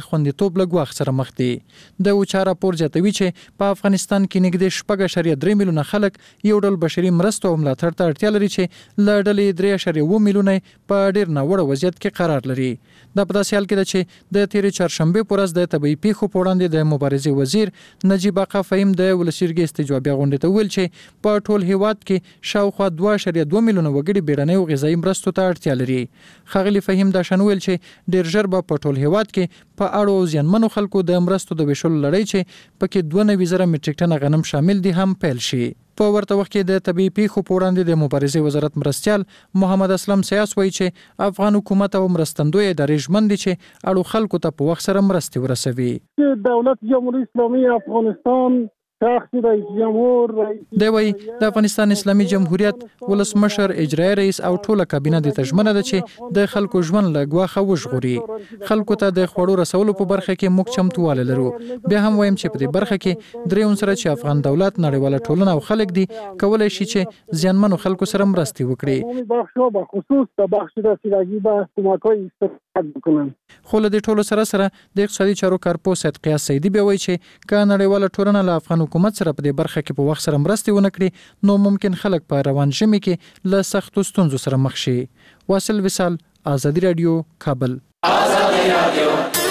خوندیتوب له ګواښ سره مخ دي. د اوچا راپور زیاتوي چې په افغانستان کې نږدې شپږ اعشاریه درې میلیونه خلک یو ډول بشري مرستو او ملاتړ ته اړتیا لري چې له ډلې درې اعشاریه اووه میلیونه په ډېر ناوړه وضعیت کې قرار لري. دا په داسې حال کې ده چې د تېرې چهارشنبې په ورځ د طبیعي پیښو په وړاندې د مبارزې وزیر نجیب آقا فهیم د ولسي جرګې استجوابیه غونډې ته وویل چې په ټول هیواد کې شاوخوا دوه اعشاریه دوه میلیونه وګړي بیړنۍ او غذایي مرستو ته اړتیا لري. ښاغلي فهیم دا شان وویل چې ډېر ژر به په ټول هیواد کې په اړو او زیانمنو خلکو د مرستو د ویشلو لړۍ چې پکې دوه نوي زره میټریک ټنه غنم شامل دي هم پیل شي. په ورته وخت کې د طبيعي پیښو په وړاندې د مبارزې وزارت مرستيال محمد اسلم سیاس وایي چې افغان حکومت او مرستندوی ادارې ژمن دي چې اړو خلکو ته په وخت سره مرستې ورسوي. دولت جمهوری اسلامی افغانستان شخص رئیس جمهور دی وایي د افغانستان اسلامي جمهوریت ولسمشر اجرایي رئیس او ټوله کابینه د تجمنه ده چې د خلکو ژوند له ګواښه وژغوري. خلکو ته د خوړو رسولو په برخه کې موږ چمتواله لرو. بیا هم وایم چې په دې برخه کې درې عنصره چې افغان دولت نړیواله ټولنه او خلک دي کولای شي چې زیانمنو خلکو سره مرستې وکړي. بخشو به خصوص د بخش رسیدگی به کمک‌های استفاده وکړي. خو له دې ټولو سره سره د اقتصادي چارو کارپوه سید قیاس سیدی بیا وایي چې که نړیواله ټولنه له افغان حکومت سره په دې برخه کې په وخت سره مرستې ونه کړي نو ممکن خلک په روان ژمي کې له سختو ستونزو سره مخ شي. واصل وصال، آزادی رادیو، کابل. آزادی رادیو.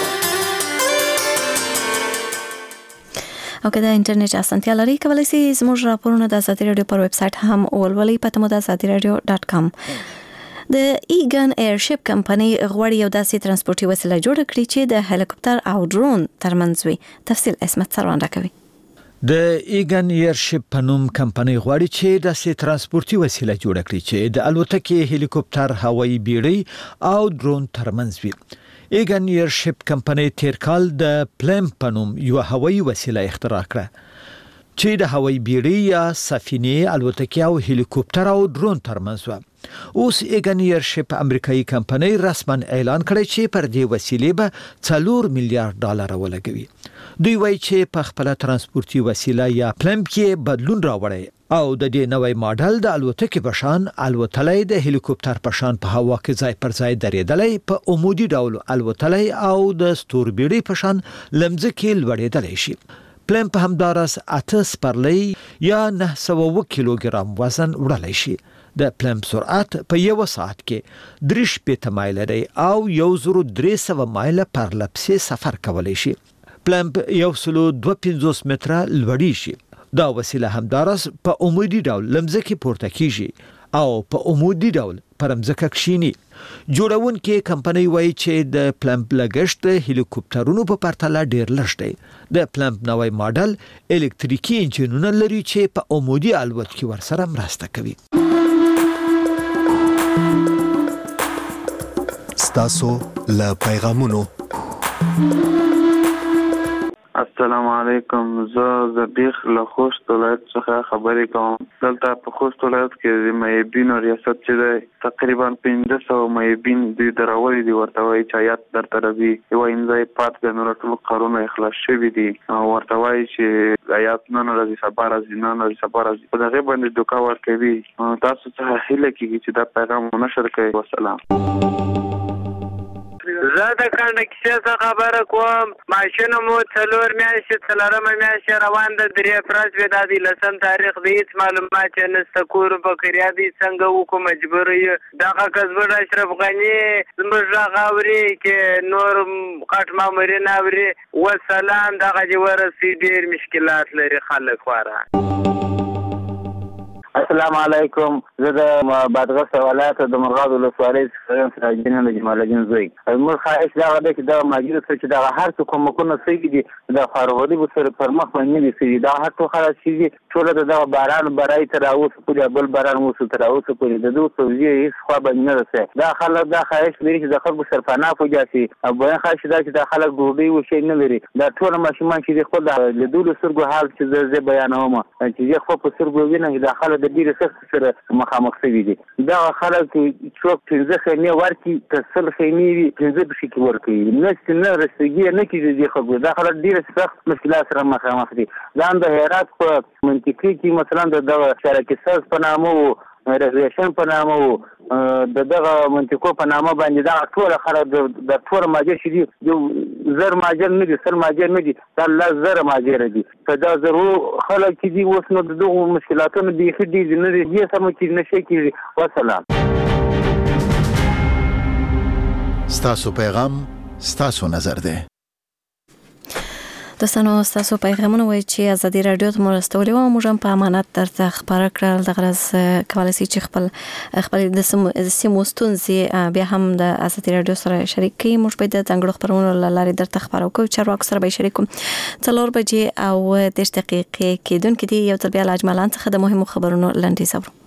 او که د انټرنیټ اسانتیا لري کولای شئ زموږ راپورونه د آزادی رادیو پر ویب سټ هم ولولئ په تمو د آزادی رادیو ډاټ کام. د ایګن ایرشپ کمپنی غواړي یو داسې ترانسپورتي وسیله جوړه کړي چې د هلیکوپټر او ډرون ترمنځ وي. تفصیل اسمت سروان راکوي. د ایګن ایرشپ په نوم کمپنی غواړي چې داسې ترانسپورتي وسیله جوړه کړي چې د الوتکې، هلیکوپټر، هوایي بیړۍ او ډرون ترمنځ وي. ایګن ایرشپ کمپنی تیر کال د پلم په نوم یو هوایي وسیله اختراع کړه چې د هوایي بیړۍ یا سفینې، الوتکې او هلیکوپټر او ډرون ترمنځ و. اوس ایګن ایرشپ امریکایي کمپنی رسما اعلان کړی چې پر دې وسیلې به څلور میلیارډ ډالر ولګوي. دوی وایي چې په خپل ترانسپورتي وسیله یا پلم کې بدلون راوړي او د دې نوې ماډل د الوتکې په شان الوتلای، د هلیکوپټر په شان په هوا کې ځای پر ځای درېدلای، په عمودي ډول الوتلای او د ستوربیړۍ په شان لمځکې لوړېدلای شي. پلم په همدارس اته سپرلۍ یا نه سوه اووه کیلوګرام وزن وړلای شي. د پلم سرعت په یو ساعت کې درې شپېته مایله دی او یو زر درې سوه مایله پر لپسې سفر کولی شي. پلم یو سل دوه پنځوس متره لوړی شي. دا وسیله همدارس په عمودي ډول لمځکې پورته کیږي او په عمودي ډول پر مځکه کښینی. جوړونکې کمپنۍ وایي چې د پلم لګښت د هلیکوپټرونو په پرتله ډیر لږ دی. د پلم نوې ماډل الکتریکي انجنونه لري چې په عمودي الوت کې ورسره مرسته کوي. ستاسو له پیغامونو. السلام علیکم. زه زبیخ له خوست ولایت څخه خبرې کوم. دلته په خوست ولایت کې د معیبینو ریاست چې دی تقریبا پنځه سوه معیبین دوی درولي دي، ورته وایي چې عیات درته راځي. یوه انځای پات دی، نور ټول کارونه اخلاص شوي دي او ورته وایي چې عیات نن راځي، سبا راځي، نن راځي، سبا راځي. په دغې باندې دوکه ورکوي. تاسو څخه هیله کېږي چې دا پیغام ونشر کړئ. وسلام. زه د کنډکټر څخه خبره کوم. ماشین مو څلور میاشتې څلورمه میاشت روان ده، درې فرض وي، دا د لسم تاریخ دی، هېڅ معلومات یې نشته. کور فقیریا دی، څنګه وکړو؟ مجبور یو. دغه کسبر اشرف غني زموږ غږ اوري کې نور غټ مامورین اوري. وسلام. دغه چې ورسي ډېر مشکلات لري خلک خواره. السلام علیکم. زه د بادغیس ولایت د مرغاب ولسوالۍ څخه یم، سراج الدین د جمال الدین زوی. موږ خواهش دغه دی چې دغه ماجرو سره چې دغه هر څه کومکونه شوي دي د فارغلي به سره پر مخ باندې نه دي شوي. دغه هر څه خلاص شوي دي، ټوله د دغه باران برای تر اوسه پورې بل باران اوسه تر اوسه پورې د دوی توجیه هېڅ خوا باندې نه رسوي. دا خلک دا خواهش لري چې د خلکو سرپناه وجاسي او بل خواهش دا چې دا خلک ډوډۍ وشي نه لري. دا ټول ماشومان چې خپل د لیدلو سترګو حال چې زه بیانوم چې زه خپل په سترګو وینم دا خلک د ډېرې سختۍ سره مخامخ شوي دي. دغه خلک څوک پنځه خیمې ورکړي که سل خیمې وي پنځه بشي کې ورکوي، نه نه رسېږي نه کېږي دې خلکو. دا خلک ډېر سخت مشکلات سره مخامخ دي. دا هم د هرات په منطقې کې مثلا د دغه شرکت ساز په نامه و، ریزرவேشن په نامه و، د دغه منطقو په نامه باندې دا ټول خلک د ټول ماجر شي یو زر ماجر نه دي سل ماجر نه دي دا لا زر ماجر دي که دا زرو خلک چې دي اوس نو دغه مشکلاتونو بیخي دي نه دي یې سم چې نشي کېږي. وسلام. ستاسو پیغام ستاسو نظر ده. دوستانو ستاسو پیغامونه وایي چې ازادي رادیو ته مرستولې و موږ هم په امانت درته خبره کړل د غرض کولای شي چې خپل خپل د سیمو ستونزې بیا هم د ازادي رادیو سره شریک کړي. موږ به د ځانګړو خبرونو له لارې درته خبرو کوو. چارواکو سره به شریک کوم. څلور بجې او دېرش دقیقې کېدونکې دي. یو ځل بیا له اجمالان څخه د مهمو خبرونو لنډیز اورو.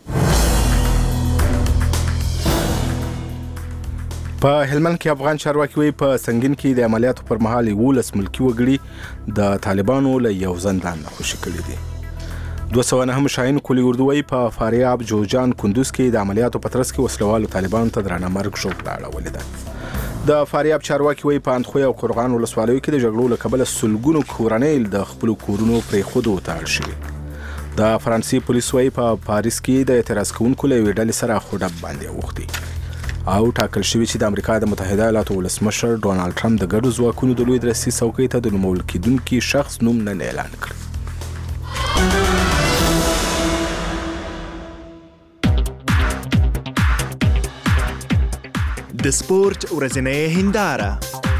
په هلمند کې افغان چارواکي وایي په سنگین کې د عملیاتو پر مهال یولس ملکي وګړي د طالبانو له یو زندان نه خوشي کړي دي. دوه سوه نهم شاهین کولی اردو وایي په فاریاب، جوزجان، کندوز کې د عملیاتو په ترڅ کې وسلوالو طالبانو ته درانه مرګ ژوبله اړولې ده. د فاریاب چارواکي وایي په اندخوی او قرغان ولسوالیو کې د جګړو له کبله سلګونو کورنۍ د خپلو کورونو پرېښودو ته اړ شوي. د فرانسې پولیس وایي په پاریس کې د اعتراض کوونکو له یوې ډلې سره خوډب باندې اوښتي او ټاکل شوی چې د امریکا د متحده ایالاتو ولسمشر ډونالد ټرمپ د ګډو ځواکونو د لوی درسي څوکۍ ته د نومول کېدونکي شخص نوم نن اعلان کړ. د سپورت ورځنۍ هنداره.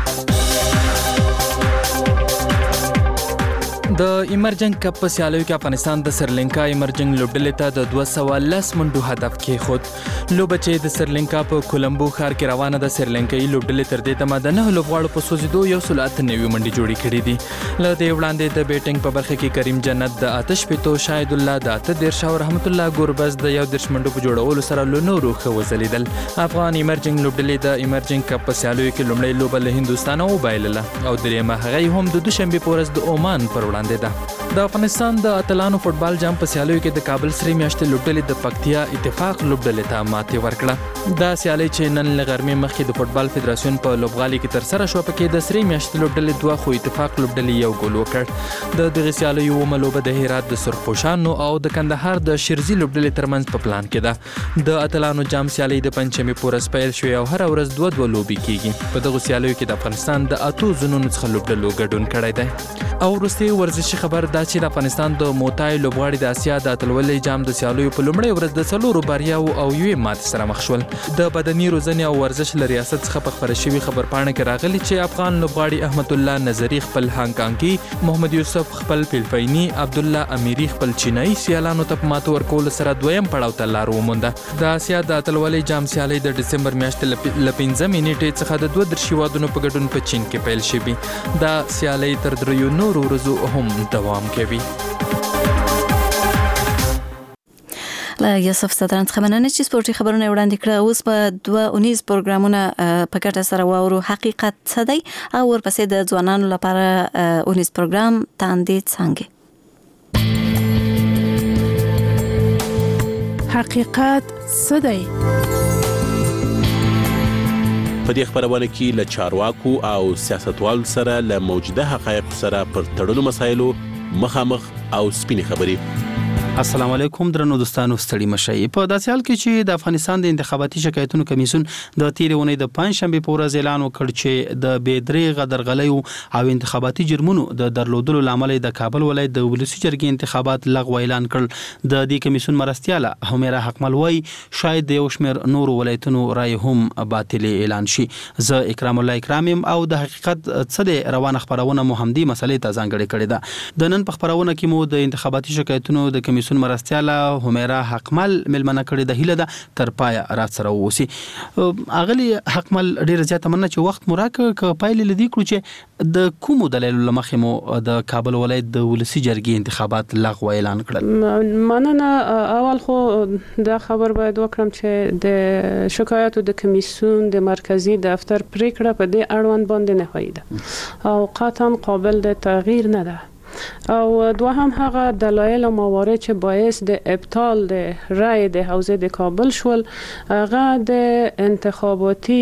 د ایمرجنګ کپ په سیالیو کې افغانستان د سریلانکا ایمرجنګ لوبډلې ته د دوه سوه لس منډو هدف کېښود. لوبه چې د سریلانکا په کولمبو ښار کې روانه ده، سریلانکایي لوبډلې تر دې دمه د نهه لوبغاړو په سوځېدو یو سل اته نوي منډې جوړې کړې دي. له دې وړاندې د بیټنګ په برخه کې کریم جنت د اته شپېتو، شاهد الله د اته دېرش او رحمت الله ګوربز د یو دېرش منډو په جوړولو سره له نورو ښه وځلېدل. افغان ایمرجنګ لوبډلې د ایمرجنګ کپ په سیالیو کې لومړۍ لوبه له هندوستانه وبایلله او درېیمه هغه هم د دوشنبې په ورځ د عمان پر وړاندې ده. د افغانستان د اتلانو فوټبال جام په سیالیو کې د کابل سرې میاشتې لوبډلې د پکتیا اتفاق لوبډلې ته ماتې ورکړه. دا سیالي چې نن له غرمې مخکې د فوټبال فدراسیون په لوبغالي کې ترسره شوه، پکې د سرې میاشتې لوبډلې دوه خو اتفاق لوبډلې یو ګول وکړ. د دغې سیالیو اوومه لوبه د هرات د سرخپوشانو او د کندهار د شیرزي لوبډلې ترمنځ په پلان کې ده. د اتلانو جام سیالي د پنجشنبې په ورځ پیل شوې او هره ورځ دوه دوه لوبې کیږي. په دغو سیالیو کې د افغانستان د اتو زونونو څخه لوبډلو ګډون کړی دی. او وروستۍ ورزشي خبر دا چې د افغانستان د موتای لوبغاړي د اسیا د اتلولۍ جام د سیالیو په لومړۍ ورځ د څلورو بریاو او یوې ماتې سره مخ شول. د بدني روزنې او ورزش له ریاست څخه په خپره شوي خبرپاڼه کې راغلي چې افغان لوبغاړي احمد الله نظري خپل هانګکانګي، محمد یوسف خپل فلپایني، عبدالله امیري خپل چینایي سیالانو ته په ماتو ورکولو سره دویم پړاو ته لار ومونده. د اسیا د اتلولۍ جام سیالۍ د ډسمبر میاشتې له پنځمې نیټې څخه د دوه دېرش هیوادونو په ګډون په چین کې پیل شوي. دا سیالۍ تر دریو نورو ورځو هم دوام کوي. له یوسف صدران څخه مننه چې سپورتي خبرونه وړاندې کړه. اوس په دوه اونیز پروګرامونه په ګټه سره واورو حقیقت څه دی او ورپسې د ځوانانو لپاره اونیز پروګرام تاندې څنګه. حقیقت څه دی؟ په دې خبرونه کې له چارواکو او سیاستوالو سره له موجوده حقایقو سره پر تړلو مسایلو مخامخ او سپینې خبرې. السلام علیکم درنو دوستانو، ستړي مشئ. په داسې حال کې چې د افغانستان د انتخاباتي شکایتونو کمیسیون د تیرې اونۍ د پنځشنبې په ورځ اعلان وکړ چې د بې دریغه درغلیو او انتخاباتي جرمونو د درلودلو لامل د کابل ولایت د ولسي جرګې انتخابات لغوه اعلان کړل. د دې کمیسیون مرستیاله همیرا حقمل وایي شاید د یو شمېر نورو ولایتونو رای هم باطل اعلان شي. زه اکرام الله اکرام یم او د حقیقت څه دی روانه خبرونه مو هم دې مسلې ته ځانګړې کړې ده. د نن په خبرونه کې مو د انتخاباتي شکایتونو د کمیسیون مرستیاله همیرا حقمل ملمنه کړې د هیله ده تر پایه رات سره ووسی. اغلی حقمل ډیر زیاته مننه چې وخت مو راکړ. ک پایلې لدی کړو چې د کومو دلایلو لمخې مو د کابل ولایت د ولسی جرګې انتخابات لغوه اعلان کړل. مننه. اول خو دا خبر باید وکړم چې د شکایاتو د کمیسیون د مرکزی دفتر پریکړه په دې اړوند باندې نه ده او قطعا قابل د تغییر نه ده. او دوهم هغه دلایل او موارد چې باعث د ابطال د رای د حوزه د کابل شول هغه د انتخاباتي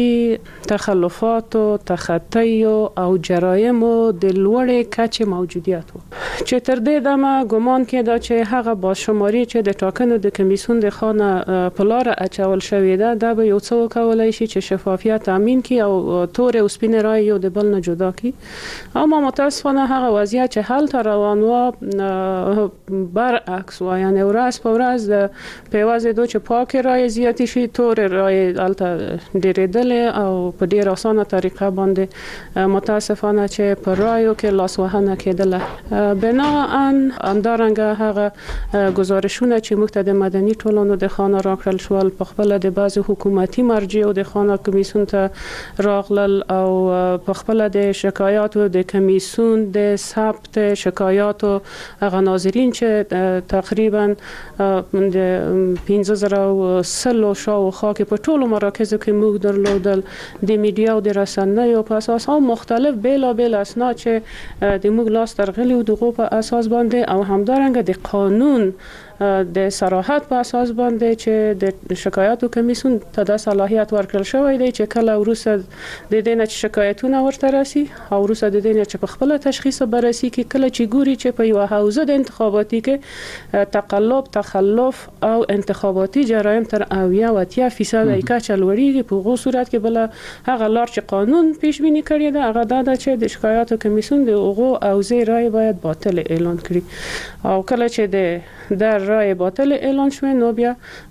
تخلفات او تخطی او جرایم د لوړې کچې موجودیت وو. چې تر دې دمه ګمان کېده چې هغه بازشماري چې د ټاکنو د کمیسیون د خانه په لار اچول شوې ده دا به یو څه وکولای شي چې شفافیت تامین کړي او تور او سپین رای یو د بل نه جدا کړي. اما متاسفانه هغه وضعیت چې حال تر روان و برعکس و، یعنی ورځ په ورځ د پیوازې دو چې پاک رای زیاتې شي، تور رای الته ډېرېدلې او په ډېر اسانه طریقه باندې متاسفانه چې په رایو کې لاسوهنه کېدله. بناءً همدارنګه هغه گزارشونه چې موږ ته د مدني ټولنو د خانه راکړل شول په خپل د بعض حکومتي مرجعو د خانه کمیسیون ته راغلل او په خپل د شکایاتو د کمیسیون د ثبت شکایاتو هغه ناظرین چې تقریبا د پنځه زره سلو شاوخوا کې په ټولو مراکزو کې موږ درلودل د میډیا او د رسنیو په اساس او مختلف بیلابیل اسناد چې د موږ لاس ترغلي او دغه په اساس باندې او همدارنګه د قانون د صراحت په اساس باندې چې د شکایاتو کمیسیون ته د صلاحیت ورکړل شوی دی چې کله وروسته د دې نه شکایتونه ورته راسي او وروسته د دې نه چې په خپل تشخیص بررسي کې کله چې ګوري چې په یو حوزه د انتخاباتي کې تقلب تخلف او انتخاباتي جرایم تر اویا و اتیا فیصد کچه لوړیږي، په هغه صورت کې بل هغه لار چې قانون پیش بینی کړی دی هغه دا چې د شکایاتو کمیسیون د هغه اوزې رای باید باطل اعلان کړي او کله چې د در رای باطل اعلان شوی نو بیا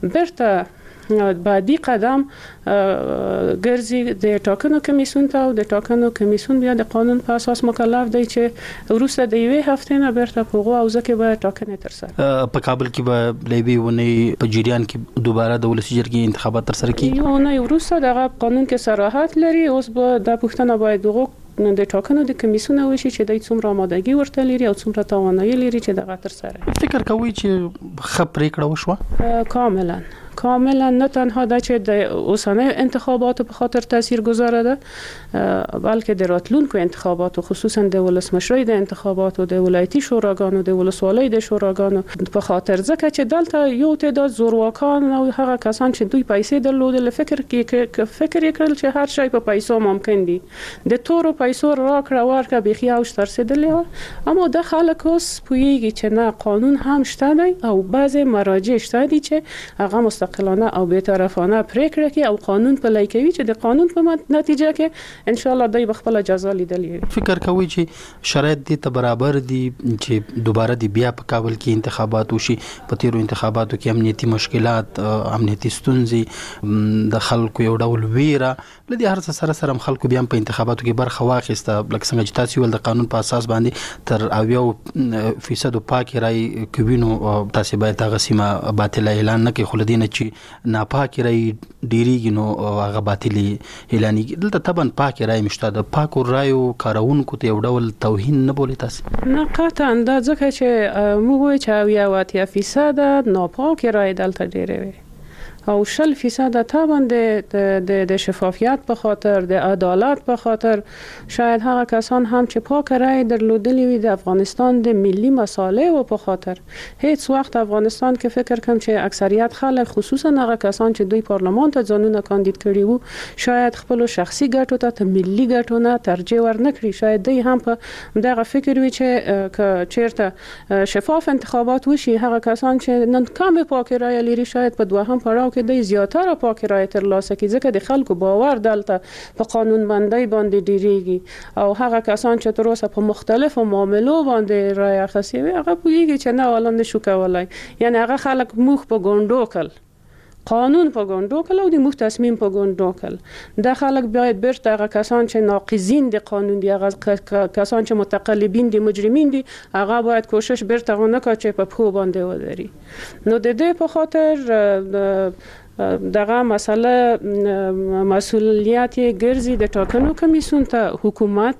برته بعدی قدم ګرځي د ټاکنو کمیسیون ته او د ټاکنو کمیسیون بیا د قانون په اساس مکلف دی چې وروسته د یوې هفتې نه برته په هغه اوزه کې به ټاکنې ترسره په کابل کې به لیبي ونې په جریان کې دوباره د ولسي جرګې انتخابات ترسره کیږي. یو نه وروسته دغه قانون کې صراحت لري. اوس به د پښتنه باید دغه د ټاکنو د کمیسیون وشي چې د څومره آمادګي ورته لري او څومره توانایي لري چې دغه ترسره. فکر کوي چې خپ پریکړه وشوه؟ کاملا کاملا نه تنها دا چې د اوسنۍ انتخاباتو په خاطر تاثیرگذار ده بلکې د راتلونکو انتخاباتو خصوصا د ولسمشرۍ د انتخاباتو د ولایتي شوراګانو د ولسوالۍ د شوراګانو په خاطر ځکه چې دلته یو تعداد زورواکان او هغه کسان چې دوی پیسې درلودل فکر کې فکر یې کړل چې هر شی په پیسو ممکن دي، د تورو پیسو راکړه ورکړه بيخي اوش ترسیدلې. اما د خلک اوس پوهیږي چې نه قانون هم شته دی او بعضی مراجع شته دي چې هغه مستقلانه او بی‌طرفانه پریکړه کوي او قانون پلی کوي چې د قانون په نتیجه کې ان شاء الله دوی بخپله جزا لیدلې. فکر کوي چې شرایط دې ته برابر دي چې دوباره دی بیا په کابل کې انتخابات وشي؟ په تیرو انتخاباتو کې امنیتي مشکلات، امنیتي ستونزې، د خلکو یو ډول ویره لدی هر څه سره سره خلکو بیا په انتخاباتو کې برخه واخیسته. لکه څنګه چې تاسو ول د قانون په اساس باندې تر اویا فیصد پاک رای کوینو تاسو باید هغه سیمه باطل اعلان نه کړئ، خو لدی نه چې ناپاک رای ډیریږي نو هغه باطل اعلان دلته طبعا پاک رای مشته د پاک رایو کارونکو ته یو ډول توهین نه بولي تاسو؟ نه قطعا دا ځکه چې موږ چې اویا و اتیا فیصد ناپاک رای دلته ډیره وي او شل فیصد طبعا د د شفافیت په خاطر د عدالت په خاطر شاید هغه کسان هم چې پاک رای درلودلی وي د افغانستان د ملي مصالح او په خاطر هیڅ وخت افغانستان کې فکر کوم چې اکثریت خلک خصوصا هغه کسان چې دوی پارلمان ته ځانونه کاندید کړي وو شاید خپل شخصي ګټو ته ملي ګټو نه ترجیح ورنکړي. شاید دوی هم په دغه فکر وي چې چیرته شفاف انتخابات وشي هغه کسان چې نن کم پاک رای لري شاید په دوهم پړاو کې د زیاتره پاک رای ترلاسه کړي ځکه د خلکو باور دلته په قانون بندۍ باندې ډیریږي او هغه کسان چې تر اوسه په مختلفو معاملو باندې رای اخیستي وي هغه پوهیږي چې نه ولا نشو کولای، یعنی هغه خلک موږ په ګوندو کل قانون په ګوندو کل او د موږ تصمیم په ګوندو کل. د خلک باید برته هغه کسان چې ناقضین د قانون دي، هغه کسان چې متقلبین دي، مجرمین دي، هغه باید کوشش برته ونه کړي چې په پخو باندې ودري. نو د دې په خاطر دغه مسله مسئولیت ګرځي د ټاکنو کمیسیون ته، حکومت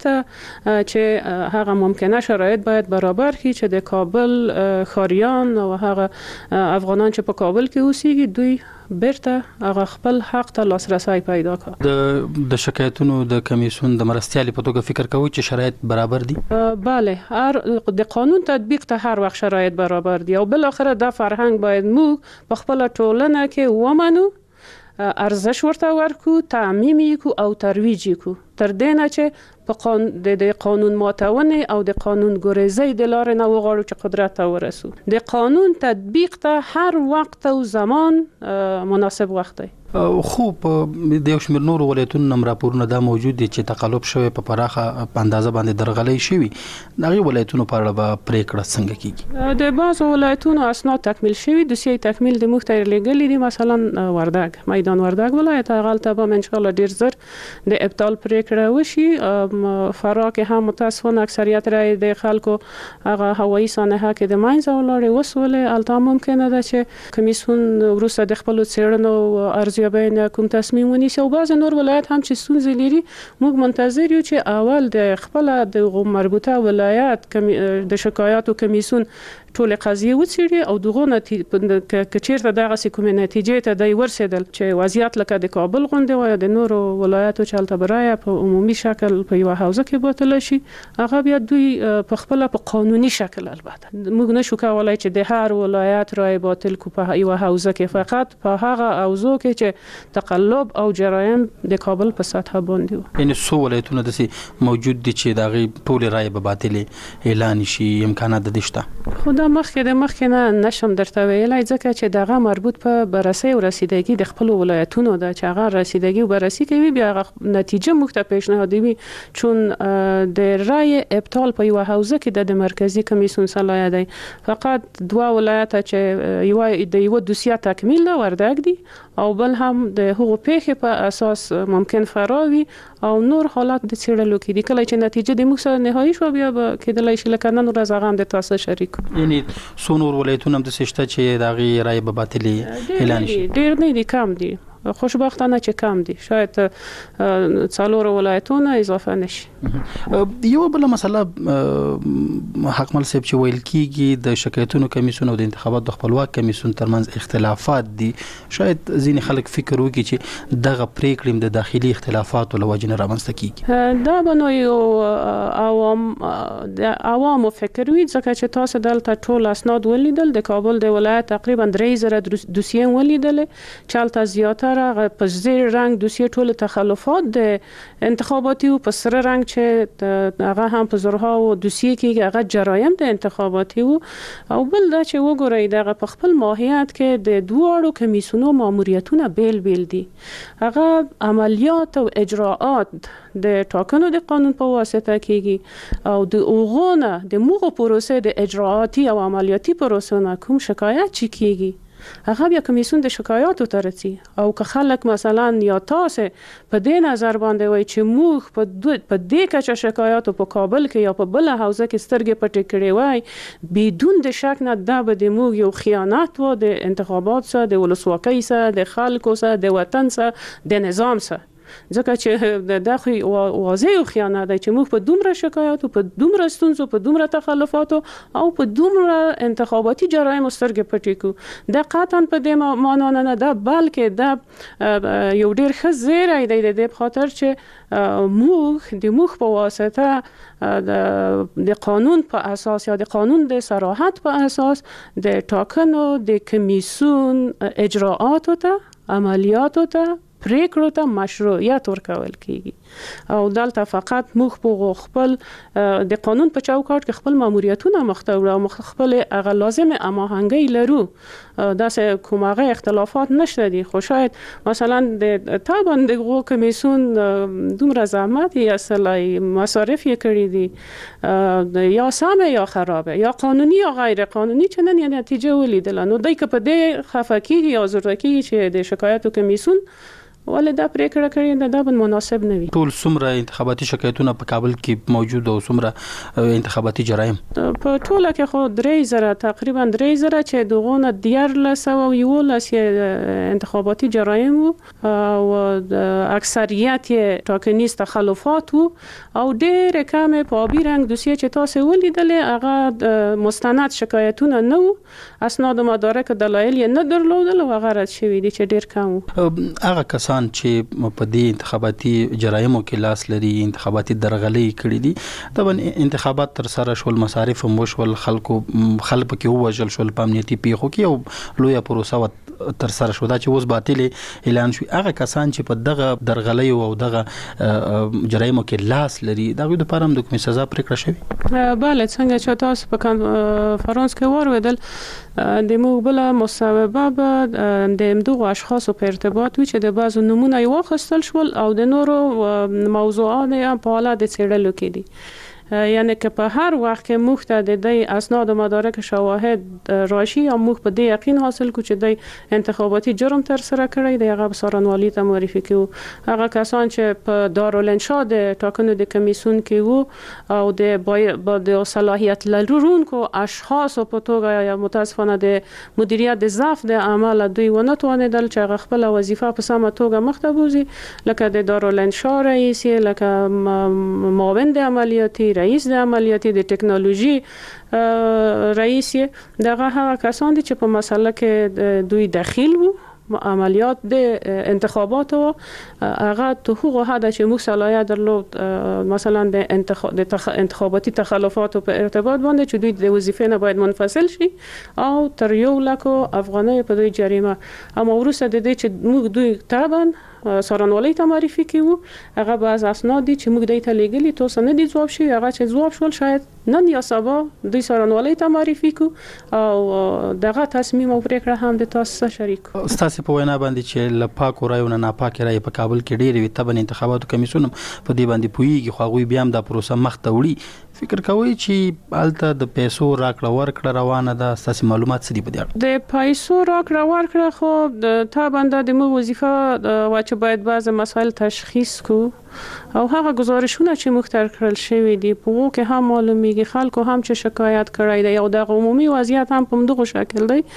چې هغه ممکنه شرایط باید برابر کړي چې د کابل ښاریان او هغه افغانان چې په کابل کې اوسېږي دوی بیرته هغه خپل حق ته لاسرسی پیدا کړي. د د شکایتونو د کمیسیون د مرستیالي په توګه فکر کوي چې شرایط برابر دي؟ بله، هر د قانون تطبیق ته هر وخت شرایط برابر دي او بل اخر دا فرهنګ باید موږ په خپل ټولنه کې ومنو، ارزش ورته ورکو، تعمیم یې کو او ترویج یې کو تر دې نه چې په قانون د قانون ماتونې او د قانون ګریزۍ د لارې نه وغواړو چې قدرت ته ورسو. د قانون تطبیق ته هر وخت او زمان مناسب وخت دی. خو په د یو شمېر نورو ولایتونو هم راپورونه دا موجود دي چې تقلب شوی په پراخه په اندازه باندې درغلۍ شوي. د هغې ولایتونو په اړه به پرېکړه څنګه کېږي؟ د بعضو ولایتونو اسناد تکمیل شوي، دوسیې تکمیل د موږ ته لېږلي دي. مثلا وردګ، میدان وردګ ولایت، هغلته به انشاءالله ډېر زر د ابطال پرېکړه وشي. فراه کې هم متاسفانه اکثریت رای د خلکو هغه هوایي سانحه کې د منځه ولاړې وسولې. هلته ممکنه ده چې کمیسیون وروسته د خپلو څېړنو ارزیابۍ بین کوم تصمیم ونیسي. او بعض نور ولایت هم چې ستونزې لري، موږ منتظر یو چې اول د خپل د مربوطه ولایت د شکایاتو کمیسیون ټول قضیه وڅېړي او دغه نتیجه کچیرته دغه کومه نتیجه ته دی ورسېدل چې وضعیت لکه د کابل غونډه وای د نورو ولایتو چې الته برای په عمومي شکل په یو حوزه کې بوتل شي، هغه بیا دوی په خپل په قانوني شکل البته موږ نشو کولای چې د هر ولایت رای باطل کو په یو حوزه کې، فقط په هغه حوزو کې چې تقلب او جرایم د کابل په سطح باندې و. یعنی څو ولایتونه داسې موجود دي چې دغه ټول رای به باطل اعلان شي، امکانات د دشته؟ خدا مخکې د مخکې نه نشم درته ویلای، ځکه چې دغه مربوط په بررسي او رسیدګي د خپل ولایتونو ده چې هغه رسیدګي او بررسي کوي، بیا هغه نتیجه موږ ته پیشنهادوي. چون د رای ابطال په یو حوزه کې د مرکزی کمیسیون صلاحیت دی. فقط دوه ولایت چې یو د یو دوسیه تکمیل نه وردګ دي او بل هم د حقوق پیښې په اساس ممکن فراوي او نور حالات د څېړلو کې دي. کله چې نتیجه د موږ سره نهایی شو بیا به کېدلی شي لکه نن ورځ هغه هم د تاسو شریک. یعنی څو نور ولایتونه هم داسې شته چې د هغې رایې به باطلې اعلان شي؟ ډېر نه دي، کم دي، خوشبختانه چې کم دي، شاید څلور ولایتونه اضافه نشي. یو بل مسله حکمل صاحب چې ویل کیږي د شکایتونو کمیسیون او د انتخاباتو د خپلواک کمیسیون ترمنځ اختلافات دي، شاید ځینې خلک فکر وکړي چې دغه پریکړې د داخلي اختلافاتو له وجې نه رامنځته کیږي. دا به نو یو عوام د عوامو فکر وي، ځکه چې تاسو دلته ټول اسناد ولیدل، د کابل د ولایت تقریبا درې زره دوسیې ولیدلې چې هلته زیاتره په زیر رنگ دوسیه ټول تخلفات د انتخاباتي او په سره رنگ چې هغه هم په زرها او دوسیه کې هغه جرایم د انتخاباتي او بل دا چې وګورئ دغه په خپل ماهیت کې د دوه کمیسیونو ماموریتونه بیل بیل دي. هغه عملیات او اجراءات د ټاکنو د قانون په واسطه کېږي او د اوغونه د موغه پروسه د اجراعاتي او عملیاتي پروسه نه کوم شکایت چی کېږي هغه بیا کمیسیون د شکایاتو ته رسي. او که خلک مثلا یا تاسو په دې نظر باندې وای چې موږ په په دې کچه شکایاتو په کابل کې یا په بل حوزه کې سترګې پټې کړې وای، بدون د شک نه دا به د موږ یو خیانت و د انتخابات سره، د ولسواکۍ سره، د خلکو سره، د وطن سره، د نظام سره. ځکه چې د خو واضح خیانت دی چې موږ په دومره شکایاتو، په دومره ستونزو، په دومره تخلفاتو او په دومره انتخاباتي جرایم سترګې پټې کو. دا قطعا په دې معنا نه ده، بلکې دا یو ډېر ښه زیری دی د دې خاطر چې موږ د موږ په واسطه د قانون په اساس یا د قانون د صراحت په اساس د ټاکنو د کمیسیون اجراءاتو ته، عملیاتو ته، پریکړو ته مشروعیت ورکول کیږي. او دلته فقط موږ په خپل د قانون په چوکاټ کې خپل ماموریتونه مخته وړو او خپل هغه لازمه هماهنګي لرو. داسې کوم هغه اختلافات نشته دي. خو شاید مثلا د تابع د کمیسیون دومره زحمت یا اصلي مصارف یې کړی دي یا سمه یا خرابه یا قانوني یا غیر قانوني چې نن یې نتیجه ولیدل، نو دای که په دې خفقي یا ضرورتي چې د شکایتو کمیسیون ولې دا پریکړه کړې ده، دا به مناسب نه وي. ټول څومره انتخاباتي شکایتونه په کابل کې موجود او څومره انتخاباتي جرایم په ټوله کې خو درې زره تقریبا درې زره چې دغونه دیارلس او یولس انتخاباتي جرایم او اکثریت ټاکنیز تخلفات او ډېر کم په آبي رنګ دوسیه چې تاسو ولیدلې هغه مستند شکایتونه نه وو، اسناد و مدارک دلایل یې نه درلودل او هغه رد شوي دي چې ډېر کم وو. هغه کسان کسان چې په دې انتخاباتي جرایمو کې لاس لري انتخاباتي درغلۍ کړې دي طبعا انتخابات تر سره شول مصارف هم وشول خلکو خلک کې ووجل شول په امنیتي پیښو کې او لویه پروسه تر سره شو دا چې اوس باطل اعلان شو هغه کسان چې په دغه درغلۍ او دغه جرایمو کې لاس لري دا د پاره د کومې سزا پریکړه شوی بله څنګه چې تاسو په کانفرنس کې ورویدل د موبله مصوبه به د امدغه اشخاصو په ارتباط وي چې د بعضو نمونه یې واخیستل شول او د نورو موضوعات یې په حاله د څېړلو کې دي یعنی که په هر وخت کې موږ ته د دې اسناد و مدارک شواهد راشي او موږ په دې یقین حاصل کو چې د انتخاباتي جرم تر سره کړی دی هغه څارنوالۍ ته معرفي کوو هغه کسان چې په دارالانشا د ټاکنو د کمیسیون کې وو او د د صلاحیت لرونکو اشخاص په توګه یا متاسفانه د مدیریت د ضعف د عمل دوی ونه توانیدل چې هغه خپل وظیفه په سمه توګه مخ ته بوزي لکه د دارالانشا رئیس لکه معاون د عملیاتي رئیس د عملیاتي د ټکنالوژي رئیس دغه هغه کسان دي چې په مسله کې دوی داخل وو عملیات د انتخاباتو هغه ته هغه هدا چې موږ صلاحیت درلود مثلا د انتخاباتي تخلفات په ارتباط باندې چې دوی د وظیفې نه باید منفصل شي او تر یو لکو افغانۍ په دوی جریمه اما وروسته د دې چې موږ دوی طبعا څارنوالۍ ته معرفي کوو هغه بعض اسناد دي چې موږ دې ته لګلي تاسو نه دي جواب شي هغه چې جواب شول شاید نن یا سبا دوی څارنوالۍ ته معرفي کو او دغه تصمیم او پریکړه هم د تاسو شریک تاسو په وینا باندې چې لپاکو رایو نه ناپاک رای په کابل کې ډېری وي تبن انتخاباتو کمیسیون په دې باندې پویږي خو غوي بیا هم د پروسه مخ ته وړي فکر کوي چې الته د پیسو راکړه ورکړه روانه ده تاسو معلومات څه دي په دې د پیسو راکړه ورکړه خو د تا باندې د مو وظیفه واچ باید بعض مسائل تشخیص کو او هغه گزارشونه چې مختار کړل شوی دي په وو کې هم معلومیږي خلکو هم چې شکایت کړی دی او د عمومي وضعیت هم په دغه شکل دی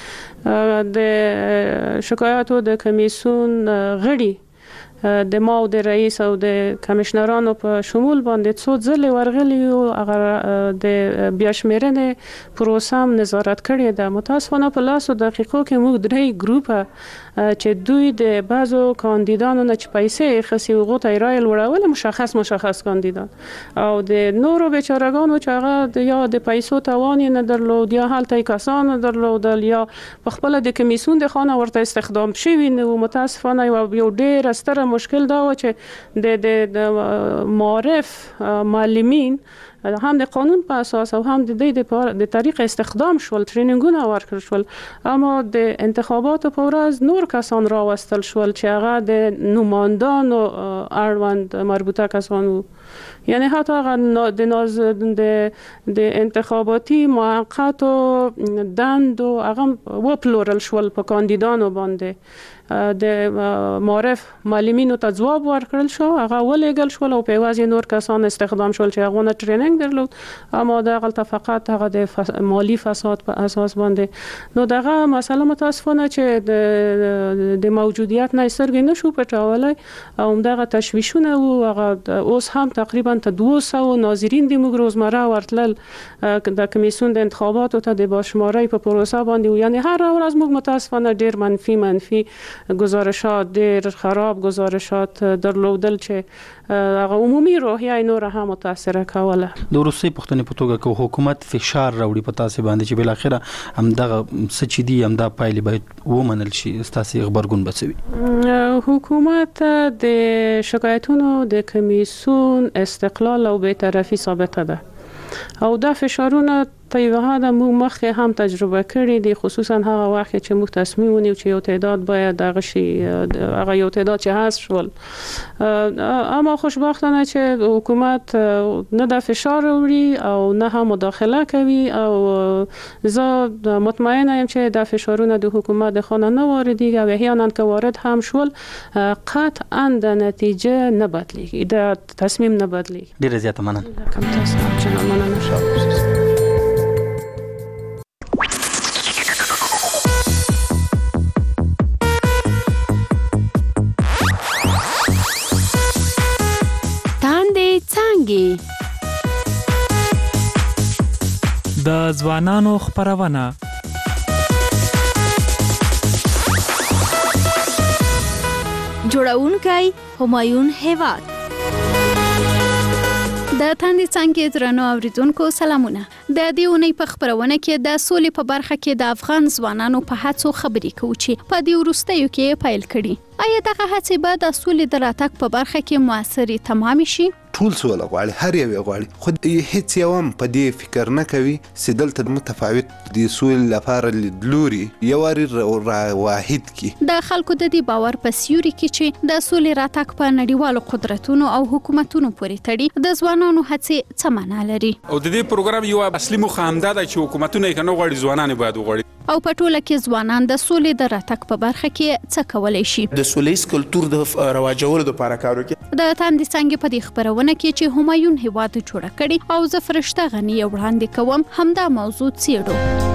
د شکایتو د کمیسیون غړي د ماو د رئیس او د کمشنرانو په شمول باندې څو ځله ورغلي او هغه د بیاشمېرنې پروسه هم نظارت کړی ده متاسفانه په لاسو دقیقو کې موږ درې ګروپ چې دوی د بعضو کاندیدانو نه چې پیسې خسي او غوټه رایل وړول مشخص مشخص کاندیدان او د نورو بیچارهګانو چې هغه یا د پیسو توان نه درلود یا هلته کسان درلود یا په خپل د کمیسیون د خانه ورته استخدام شوی نو متاسفانه یو ډېر ستر مشکل دا و چې د د معرف معلمین هم د قانون په اساس او هم د دې د طریق استخدام شول ټرینینګونه ورکړل شول اما د انتخاباتو په ورځ نور کسان راوستل شول چې هغه د نمایندانو اړوند مربوطه کسان وو یعنی حتی هغه د ناز د د انتخاباتي موقت دند او هغه و پلورل شول په کاندیدانو باندې د معرف معلمینو ته جواب ورکړل شو هغه ولېګل شول او په وازي نور کسان استخدام شول چې هغه نه ټریننګ درلود اما دا غلطه فقط هغه د فس... مالی فساد په اساس باندې نو دغه مسله متاسفانه چې د د موجودیت نه سرګ نه شو پټولای او دغه تشویشونه او هغه اوس هم تقریبا ته دوه سوه ناظرین د موږ روزمره ورتل د کمیسیون د انتخاباتو ته د باشمارۍ په پروسه باندې یعنی هر ورځ موږ متاسفانه ډیر منفي منفي گزارشات ډیر خراب گزارشات درلودل چې هغه عمومي روحیه نور هم متاثر کوله د روسي پښتنې په توګه کو حکومت فشار راوړي په تاسو باندې چې بل اخره هم دغه سچ دي هم دا پایلې باید ومنل شي تاسو خبرګون بچوي حکومت د شکایتونو د کمیسیون استقلال او بی‌طرفي ثابته ده او دا فشارونه په یو حدا موږ مخکې هم تجربه کړې دي خصوصا هغه وخت چې موږ تصمیم ونیو چې یو تعداد باید دغه شي هغه یو تعداد چې حذف شول اما خوشبختانه چې حکومت نه د فشار وړي او نه هم مداخله کوي او زه مطمئنه یم چې د فشارونه د حکومت د خانه نه واردېږي او احیانا که وارد هم شول قطعا د نتیجه نه بدلیږي د تصمیم نه بدلیږي ډیره زیاته مننه کوم تاسو چې مننه شو د ځوانانو خبرونه جوړونکی همایون هیواد. د تاندې څنګه درنو اوریدونکو سلامونه. د دې اونۍ په خبرونه کې د سولې په برخه کې د افغان ځوانانو په هڅو خبرې کوو چې په دې وروستیو کې پیل کړي. آیا دغه هڅې به د سولې د راتګ په برخه کې موثرې تمام شي؟ ټول سوله غواړي، هر یو غواړي، خو هیڅ یو هم په دې فکر نه کوي چې دلته متفاوت د سولې لپاره لیدلوري یو واری واحد کی. د خلکو د دې باور په سیوري کې چې د سولې راتګ په نړیوالو قدرتونو او حکومتونو پورې تړي، د ځوانانو هڅې څه معنا لري؟ او د دې پروګرام یو اصلي موخه همدا ده چې حکومتونه یې کنه غواړي ځوانان باید وغواړي. او په ټوله کې ځوانان د سولې د راتګ په برخه کې څه کولای شي؟ د سولېز کلتور د رواجولو لپاره کار وکړي. د تاندې څنګه په دې خبرونه کې چې همایون هیواد جوړ کړي او زه فرشته غنی وړاندې کوم همدا موضوع څېړو.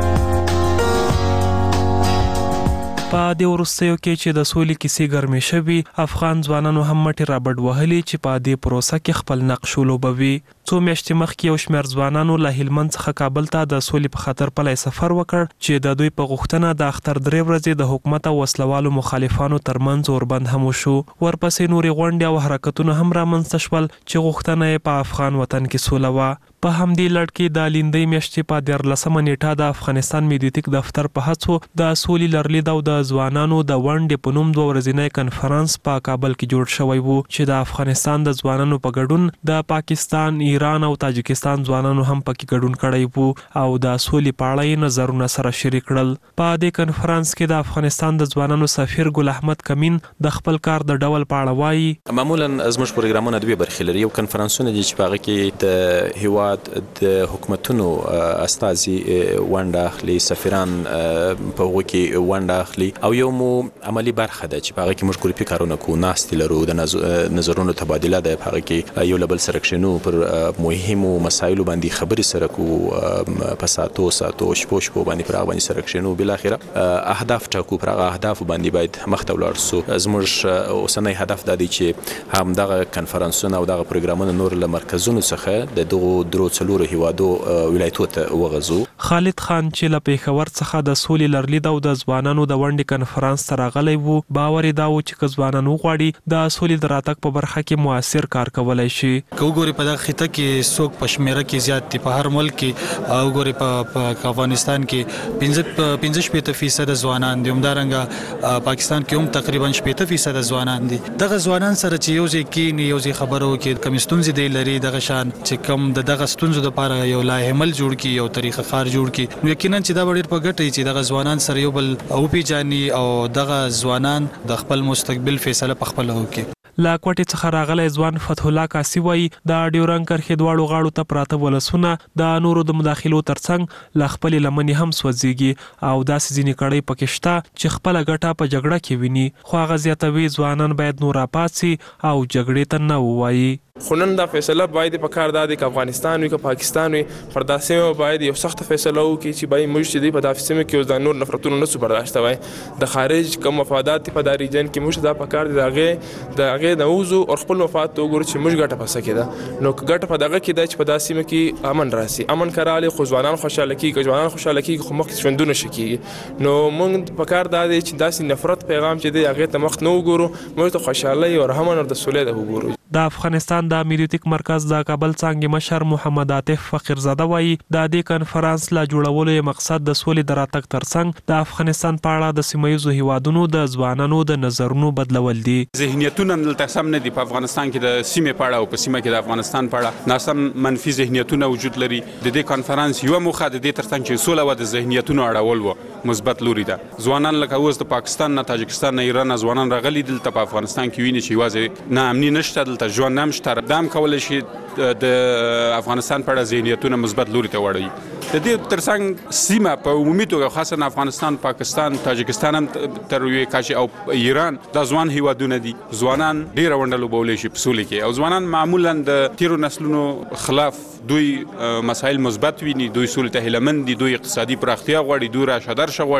په دې وروستیو کې چې د سولې کیسې ګرمې شوي، افغان ځوانانو هم مټې رابډ وهلي چې په دې پروسه کې خپل نقش ولوبوي. څو میاشتې مخکې یو شمېر ځوانانو له هلمند څخه کابل ته د سولې په خاطر پلی سفر وکړ چې د دوی په غوښتنه د اختر درې ورځې د حکومت او وسلوالو مخالفانو ترمنځ اوربند هم وشو. ورپسې نورې غونډې او حرکتونه هم رامنځته شول چې غوښتنه یې په افغان وطن کې سوله وه. په همدې لړ کې د لیندۍ میاشتې په دیارلسمه نیټه د افغانستان میډیوتیک دفتر په هڅو د سولې لرلید او د ځوانانو د ونډې په نوم دوه ورځنی کنفرانس په کابل کې جوړ شوی و چې د افغانستان د ځوانانو په ګډون د پاکستان، ایران او تاجکستان ځوانانو هم پکې ګډون کړی وو او د سولې په اړه یې نظرونه سره شریک کړل. په دې کنفرانس کې د افغانستان د ځوانانو سفیر ګل احمد کمین د خپل کار د ډول په اړه وایي. معمولا زموږ پروګرامونه دوه برخې لري. یو کنفرانسونه دي چې په هغه کې د هیواد د حکومتونو استازي ونډه اخلي، سفیران په هغه کې ونډه اخلي، او یو مو عملی برخه ده چې په هغه کې موږ ګروپي کارونه کوو، ناستې لرو، د نظرونو تبادله ده، په هغه کې یو لبل سره کښینو، پر مهمو مسایلو باندې خبرې سره کوو، په ساعتو ساعتو شپو شپو باندې پر هغه باندې سره کښینو، بالاخره اهداف ټاکو، پر هغه اهداف باندې باید مخته ولاړ سو. زموږ اوسنی هدف دا دی چې هم دغه کنفرانسونه او دغه پروګرامونه نور له مرکزونو څخه د دغو درو څلورو هیوادو ولایتو ته وغځو. خالد خان چې له پیښور څخه د سولې لرلید او د ځوانانو د ونډې کنفرانس ته راغلی وو، باور یې دا و چې که ځوانان وغواړي د سولې د راتګ په برخه کې موثر کار کولی شي. که وګورې په دغه خطه کې څوک په شمېره کې زیات دي، په هر ملک کې او وګورې په افغانستان کې پنځه پنځه شپېته فیصد ځوانان دي، همدارنګه پاکستان کې هم تقریبا شپېته فیصد ځوانان دي. دغه ځوانان سره چې یو ځای کېني، یو ځای خبرو کې کوم ستونزې دی لري، دغه شان چې کوم د دغه ستونزو لپاره یو لاهمل جوړ کی، یو طریقه کار جوړ کی، نو یقینا چې دا ډېر په ګټه چې دغه ځوانان سره یو بل او پیژني او دغه ځوانان د خپل مستقبل فیصله په خپل وکړي. لا کوټې څخه راغلی ځوان فتح الله کاسي وایي د ډیورنډ کرښې دواړو غاړو ته پراته ولسونه د نورو د مداخلو ترڅنګ له خپلې لمنې هم سوځېږي او داسې ځینې کړۍ پکې شته چې خپله ګټه په جګړه کې ویني، خو هغه زیاتوي ځوانان باید نور راپاڅي او جګړې ته نه ووایي. خو نن دا فیصله باید په کار دا دی که افغانستان وي که پاکستان وي، پر دا سیمه باید یو سخته فیصله وکړي چې باید موږ چې دی په دا سیمه کې اوس دا نور نفرتونه نسو برداشتوی. د خارج کوم مفادات دي په دا ریجن کې موږ دا په کار دی د هغې د هغې نه ووځو او خپل مفاد ته وګورو چې موږ ګټه په څه کې ده. نو که ګټه په دغه کې ده چې په دا سیمه کې امن راسي، امن که راغلی خو ځوانان خوشحاله کېږي، که ځوانان خوشحاله کېږي خو مخکې ژوندونه ښه کېږي. نو موږ په کار دا دی چې داسې نفرت پیغام چې دی هغې ته مخ نه وګورو، موږ ته خوشحالۍ او رحمن او د سولې ته وګورو. د افغانستان د میډیوتیک مرکز د کابل څانګې مشر محمد عاطف فقیرزاده وایي د دې کنفرانس لا جوړولو یې مقصد د سولې د راتګ ترڅنګ د افغانستان په اړه د سیمه ییزو هیوادونو د ځوانانو د نظرونو بدلول دي. ذهنیتونه دلته سم نه دي. په افغانستان کې د سیمې په اړه او په سیمه کې د افغانستان په اړه ناسم منفي ذهنیتونه وجود لري. د دې کنفرانس یو موخه د دې ترڅنګ چې سوله و د ذهنیتونو اړول و مثبت لوري ده. ځوانان لکه اوس د پاکستان نه، تاجکستان نه، ایران نه ځوانان راغلي دلته په افغانستان کې ویني چې یوازې نه امني نشته، دلته ژوند نه شته. دام کولی شي د افغانستان په اړه ذهنیتونه مثبت لوري ته واړوي. د دې ترڅنګ سیمه په عمومي توګه خاصه افغانستان، پاکستان، تاجکستان هم تر یوې کچې او ایران دا ځوان هیوادونه دي. ځوانان ډېره ونډه لوبولی شي په سولې کې، او ځوانان معمولا د تیرو نسلونو خلاف دوی مسایل مثبت ویني، دوی سولې ته هیله مند دي، دوی اقتصادي پراختیا غواړي، دوی راشه درشه غواړي.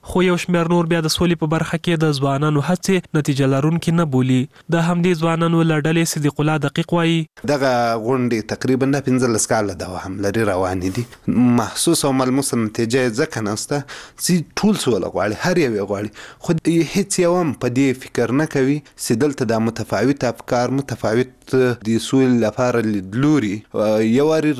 خو یو شمېر نور بیا د سولې په برخه کې د ځوانانو هڅې نتیجه لرونکي نه بولي. د همدې ځوانانو له ډلې صدیق الله دقیق وایي دغه غونډې تقریبا د پنځلس کاله دوام لري، روانې دي. محسوس او ملموس نتیجه یې ځکه نشته چې ټول سوله غواړي، هر یو یې غواړي، خو هیڅ یو هم په دې فکر نه کوي چې دلته د متفاوت افکار متفاوت د سولې لپاره لیدلوري یو واري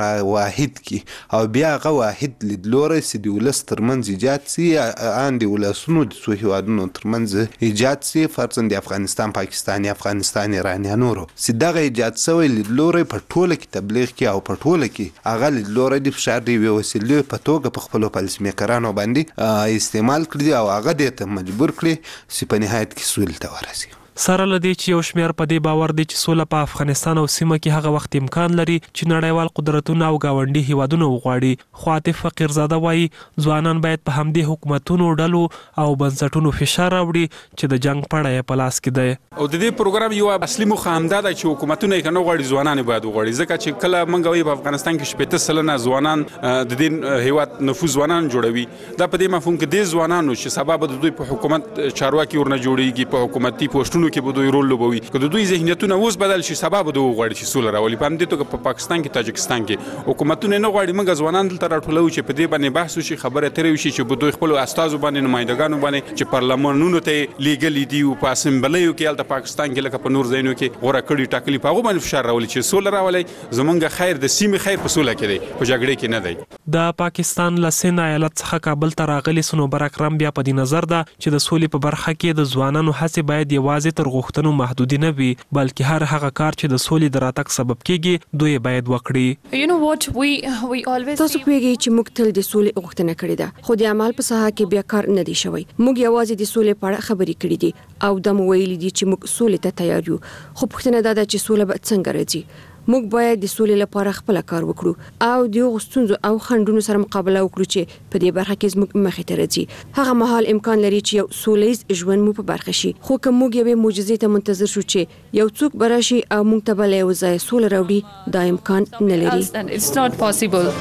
واحد کی او بیا هغه واحد لیدلوری چې د ولس ترمنځ ایجاد سي، ان د ولسونو د څو هیوادونو ترمنځ ایجاد سي، فرضاً د افغانستان، پاکستان، افغانستان، ایران یا نورو، چې دغه ایجاد سوی لیدلوری په ټوله کې تبلیغ کې او په ټوله کې هغه لیدلوری د فشار د یوې وسیلې په توګه په خپلو پالیسي میکرانو باندې استعمال کړي او هغه دې ته مجبور کړي چې په نهایت کې سولې ته ورسي. سره لدې چې یو شمېر په دې باور دی چې سوله په افغانستان او سیمه کې هغه وخت امکان لري چې نړیوال قدرتونه او گاونډي هیوادونه وغواړي. خو عاطف فقیرزاده وایي ځوانان باید په همدې حکومتونو ډلو او بنسټونو فشار راوړي چې د جنگ پړه یې په لاس کې دی. او د دې پروګرام یو اصلي موخه همدا ده چې حکومتونه یې کنه غواړي ځوانان باید وغواړي، ځکه چې کله موږ وایو په افغانستان کې شپږ سلنه ځوانان د دې هیواد نفوذ ځوانان جوړوي، دا په دې مفهوم کې د ځوانانو چې سبب د دوی په حکومت چارواکي ورنه جوړیږي، په حکومتي پوسټونو کې به دوی رول لوبوي، که د دوی ذهنیتونه اوس بدل شي سبب دوی غواړي چې سوله راولي. په همدې توګه په پاکستان کې، تاجکستان کې حکومتونه نه غواړي موږ ځوانان دلته راټولو چې په دې باندې بحث وشي، خبره اترې وشي، چې به دوی خپل استازو باندې، نمائندګانو باندې چې پارلمانونو ته لیږلي دي او په اسمبلیو کې هلته پاکستان کې لکه په نور ځایونو کې غوره کړي ټاکلي، په هغو باندې فشار راولي چې سوله راولي. زمونږ خیر د سیمې خیر په سوله کې دی، په جګړې کې نه دی. د پاکستان له سند ایالت څخه کابل ته راغلي صنوبر اکرم بیا په دې نظر ده چې د سولې په برخه کې د ځوانانو هڅې باید یوازې تر غوښتنو محدود نه وي، بلکې هر هغه کار چې د سولې د راتګ سبب کیږي دوی باید وکړي. you know what we we always تاسو پیږي چې موږ تل د سولې غوښتنه کړې ده، خو د عمل په ساحه کې بیا کار نه دی شوی. موږ یوازې د سولې په اړه خبرې کړې دي او د مو ویلي دي چې موږ سولې ته تیار یو، خو پوښتنه دا ده چې سوله به څنګه راځي. موږ باید د سولې لپاره خپل کار وکړو او د غوښتنو او خنډونو سره مقابله وکړو چې په دې برخه کې زموږ مخې ته راځي. هغه مهال امکان لري چې یو سولهییز ژوند مو په برخه شي، خو که موږ یوې معجزې ته منتظر شو چې یو څوک براشي او موږ ته بل یو ځای سوله راوړي، دا امکان نه لري. It's not possible.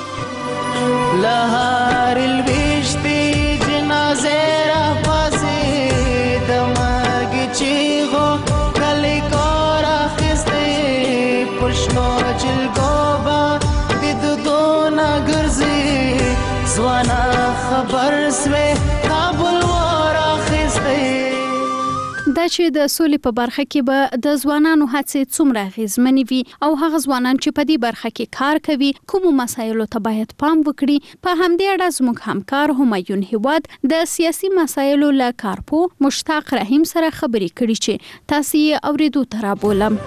لهار البشت جنازه را پاسې د مرګ چیغو کلی کور اخیستی پرشنو جلګوبه د دودونه ګرځي ځوانا خبر سوې کابل ور اخیستی. دا چې د سولې په برخه کې به د ځوانانو هڅې څومره اغیزمنې وي او هغه ځوانان چې په دې برخه کې کار کوي کومو مسایلو ته باید پام وکړي. په همدې اړه زموږ همکار همایون هیواد د سیاسي مسایلو له کارپو مشتاق رحیم سره خبرې کړې چې تاسو یې اوریدو ته رابولم.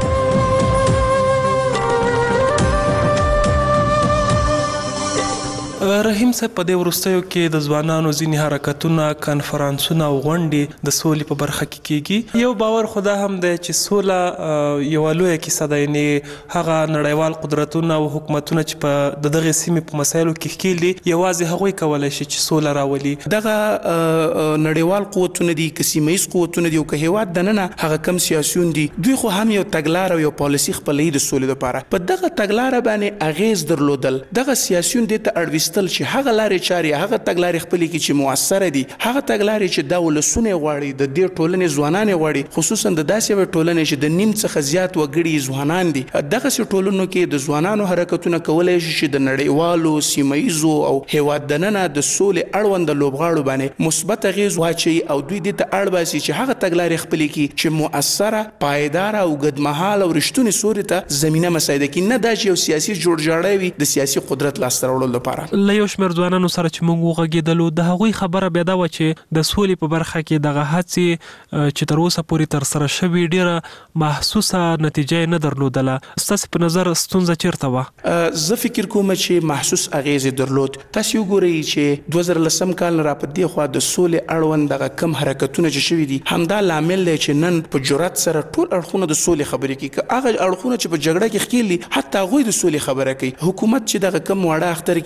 رحیم صاحب په دې وروستیو کې د ځوانانو ځینې حرکتونه، کنفرانسونه او غونډې د سولې په برخه کې کیږي. یو باور خدا هم دی چې سوله یوه لویه کیسه ده، یعنې هغه نړیوال قدرتونه او حکومتونه چې په د دغې سیمې په مسایلو کې ښکیل دي یوازې هغوی کولی شي چې سوله راولي. دغه نړیوال قوتونه دي، که سیمه ییز قوتونه دي او که هیواد دننه هغه کم سیاسیون دي، دوی خو هم یو تګلاره او یو پالیسي خپلوي د سولې لپاره. په دغه تګلاره باندې اغیز درلودل، دغه سیاسیون دې ته اړوي چې هغه لارې چارې، هغه تګلارې خپلې کې چې مؤثره دي، هغه تګلارې چې دا ولسونه غواړي، د دې ټولنې ځوانان غواړي، خصوصا د داسې یوې ټولنې چې د نیم څخه زیات وګړي ځوانان دي. دغسې ټولنو کې د ځوانانو حرکتونه کولی شي چې د نړیوالو، سیمه ییزو او هیواد دننه د سولې اړوند لوبغاړو باندې مثبت اغیز واچوي او دوی دې ته اړ باسي چې هغه تګلارې خپلې کړي چې مؤثره، پایداره او اوږدمهاله او رښتونې سولې ته زمینه مساعده کړي، نه دا چې یو سیاسي جوړجاړی وي د سیاسي قدرت لاسته راوړلو لپاره. له یو شمېر ځوانانو سره چې موږ وغږېدلو د هغوی خبره بیا دا وه چې د سولې په برخه کې دغه هڅې چې تر اوسه پورې ترسره شوي ډېره محسوسه نتیجه یې نه درلودله. ستاسې په نظر ستونزه چیرته وه؟ زه فکر کوم چې محسوس اغیز یې درلود. تاسې وګورئ چې دوه زره لسم کال نه را په دې خوا د سولې اړوند دغه کم حرکتونه چې شوي دي همدا لامل دی چې نن په جرأت سره ټول اړخونه د سولې خبرې کوي. که هغه اړخونه چې په جګړه کې ښکیل دي حتی هغوی د سولې خبره کوي. حکومت چې دغه کم واړه اختر کې اوربند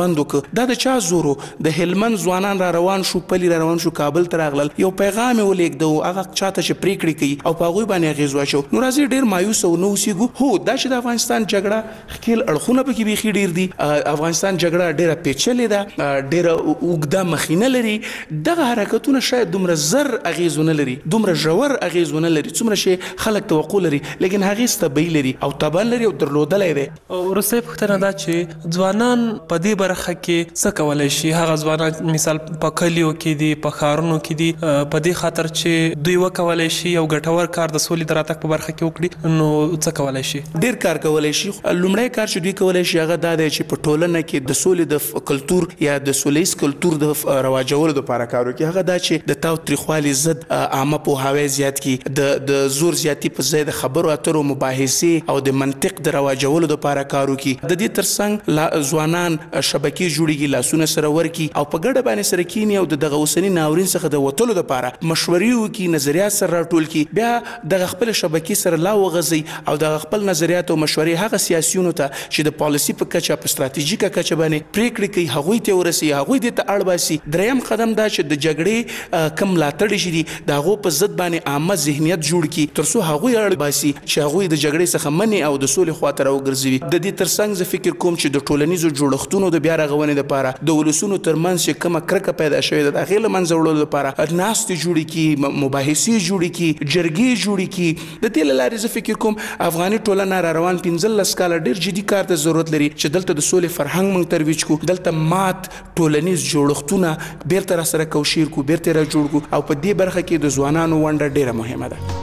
بند وکړ. دا د چا زورو؟ د هلمند ځوانان را روان شو، پلی را روان شو، کابل ته راغلل، یو پیغام یې ولېږدو هغه چاته چې پریکړې کوي او په هغوی باندې اغېز واچو. نو راځي ډېر مایوس او نه اوسېږو. هو دا چې د افغانستان جګړه ښکیل اړخونه پکې بیخي ډېر دي. افغانستان جګړه ډېره پیچلې ده، ډېره اوږده مخینه لري. دغه حرکتونه شاید دومره زر اغېز ونه لري، دومره ژور اغېز ونه لري څومره چې خلک توقع لري، لیکن هغې طبعي لري او تبان لري او درلودلی دی. وروستۍ پوښتنه دا چې ځوانان په دې برخه کې څه کولی شي؟ هغه ځوانان مثال په کلیو کې دي، په ښارونو کې دي، په دې خاطر چې دوی وکولی شي یو ګټور کار د سولې د راتګ په برخه کې وکړي، نو څه کولی شي؟ ډېر کار کولی شي. لومړی کار چې دوی کولی شي هغه دا دی چې په ټولنه کې د سولې د کلتور یا د سولیز کلتور د رواجولو دپاره کار وکړي. هغه دا چې د تاوتریخوالي ضد عامه پوهاوی زیات کړي، د زور زیاتي په ځای د خبرو اترو مباحثې او د منطق د رواجولو دپاره کار وکړي. د دې ترڅنګ ځوانان شبکې جوړېږي، لاسونه سره ورکړي او په ګډه باندې سره کښېني او د دغه اوسني ناورین څخه د وتلو دپاره مشورې وکړي، نظریات سره راټول کړي، بیا دغه خپل شبکې سره لا وغځي او دغه خپل نظریات او مشورې هغه سیاسیونو ته چې د پالیسي په کچه په ستراتیژیکه کچه باندې پریکړې کوي هغوی ته ورسي، هغوی دې ته اړ باسي. دریم قدم دا چې د جګړې کم ملاتړي چې دي د هغو په ضد باندې عامه ذهنیت جوړ کړي تر څو هغوی اړ باسي چې هغوی د جګړې څخه منې او د سولې خواته راوګرځوي. د دې ترڅنګ زه فکر کوم چې د ټولنیزو جوړښتونو د بیا رغونې دپاره د ولسونو ترمنځ چې کومه کرکه پیدا شوې ده د هغې له منځه وړلو دپاره ناستې جوړې کړي، مباحثې جوړې کړي، جرګې جوړې کړي. د دې له لارې زه فکر کوم افغاني ټولنه را روان پنځلس کاله ډېر جدي کار ته ضرورت لري چې دلته د سولې فرهنګ موږ ترویج کړو، دلته مات ټولنیز جوړښتونه بیرته را سره کوشیر کړو، بیرته را جوړ کړو او په دې برخه کې د ځوانانو ونډه ډېره مهمه ده.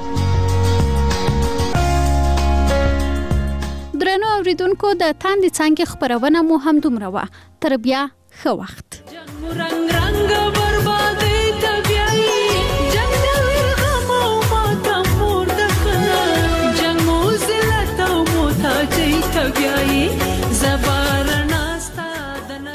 درنو اوریدونکو، د تاندې څانګې خپرونه مو هم دومره وه. تر بیا ښه وخت.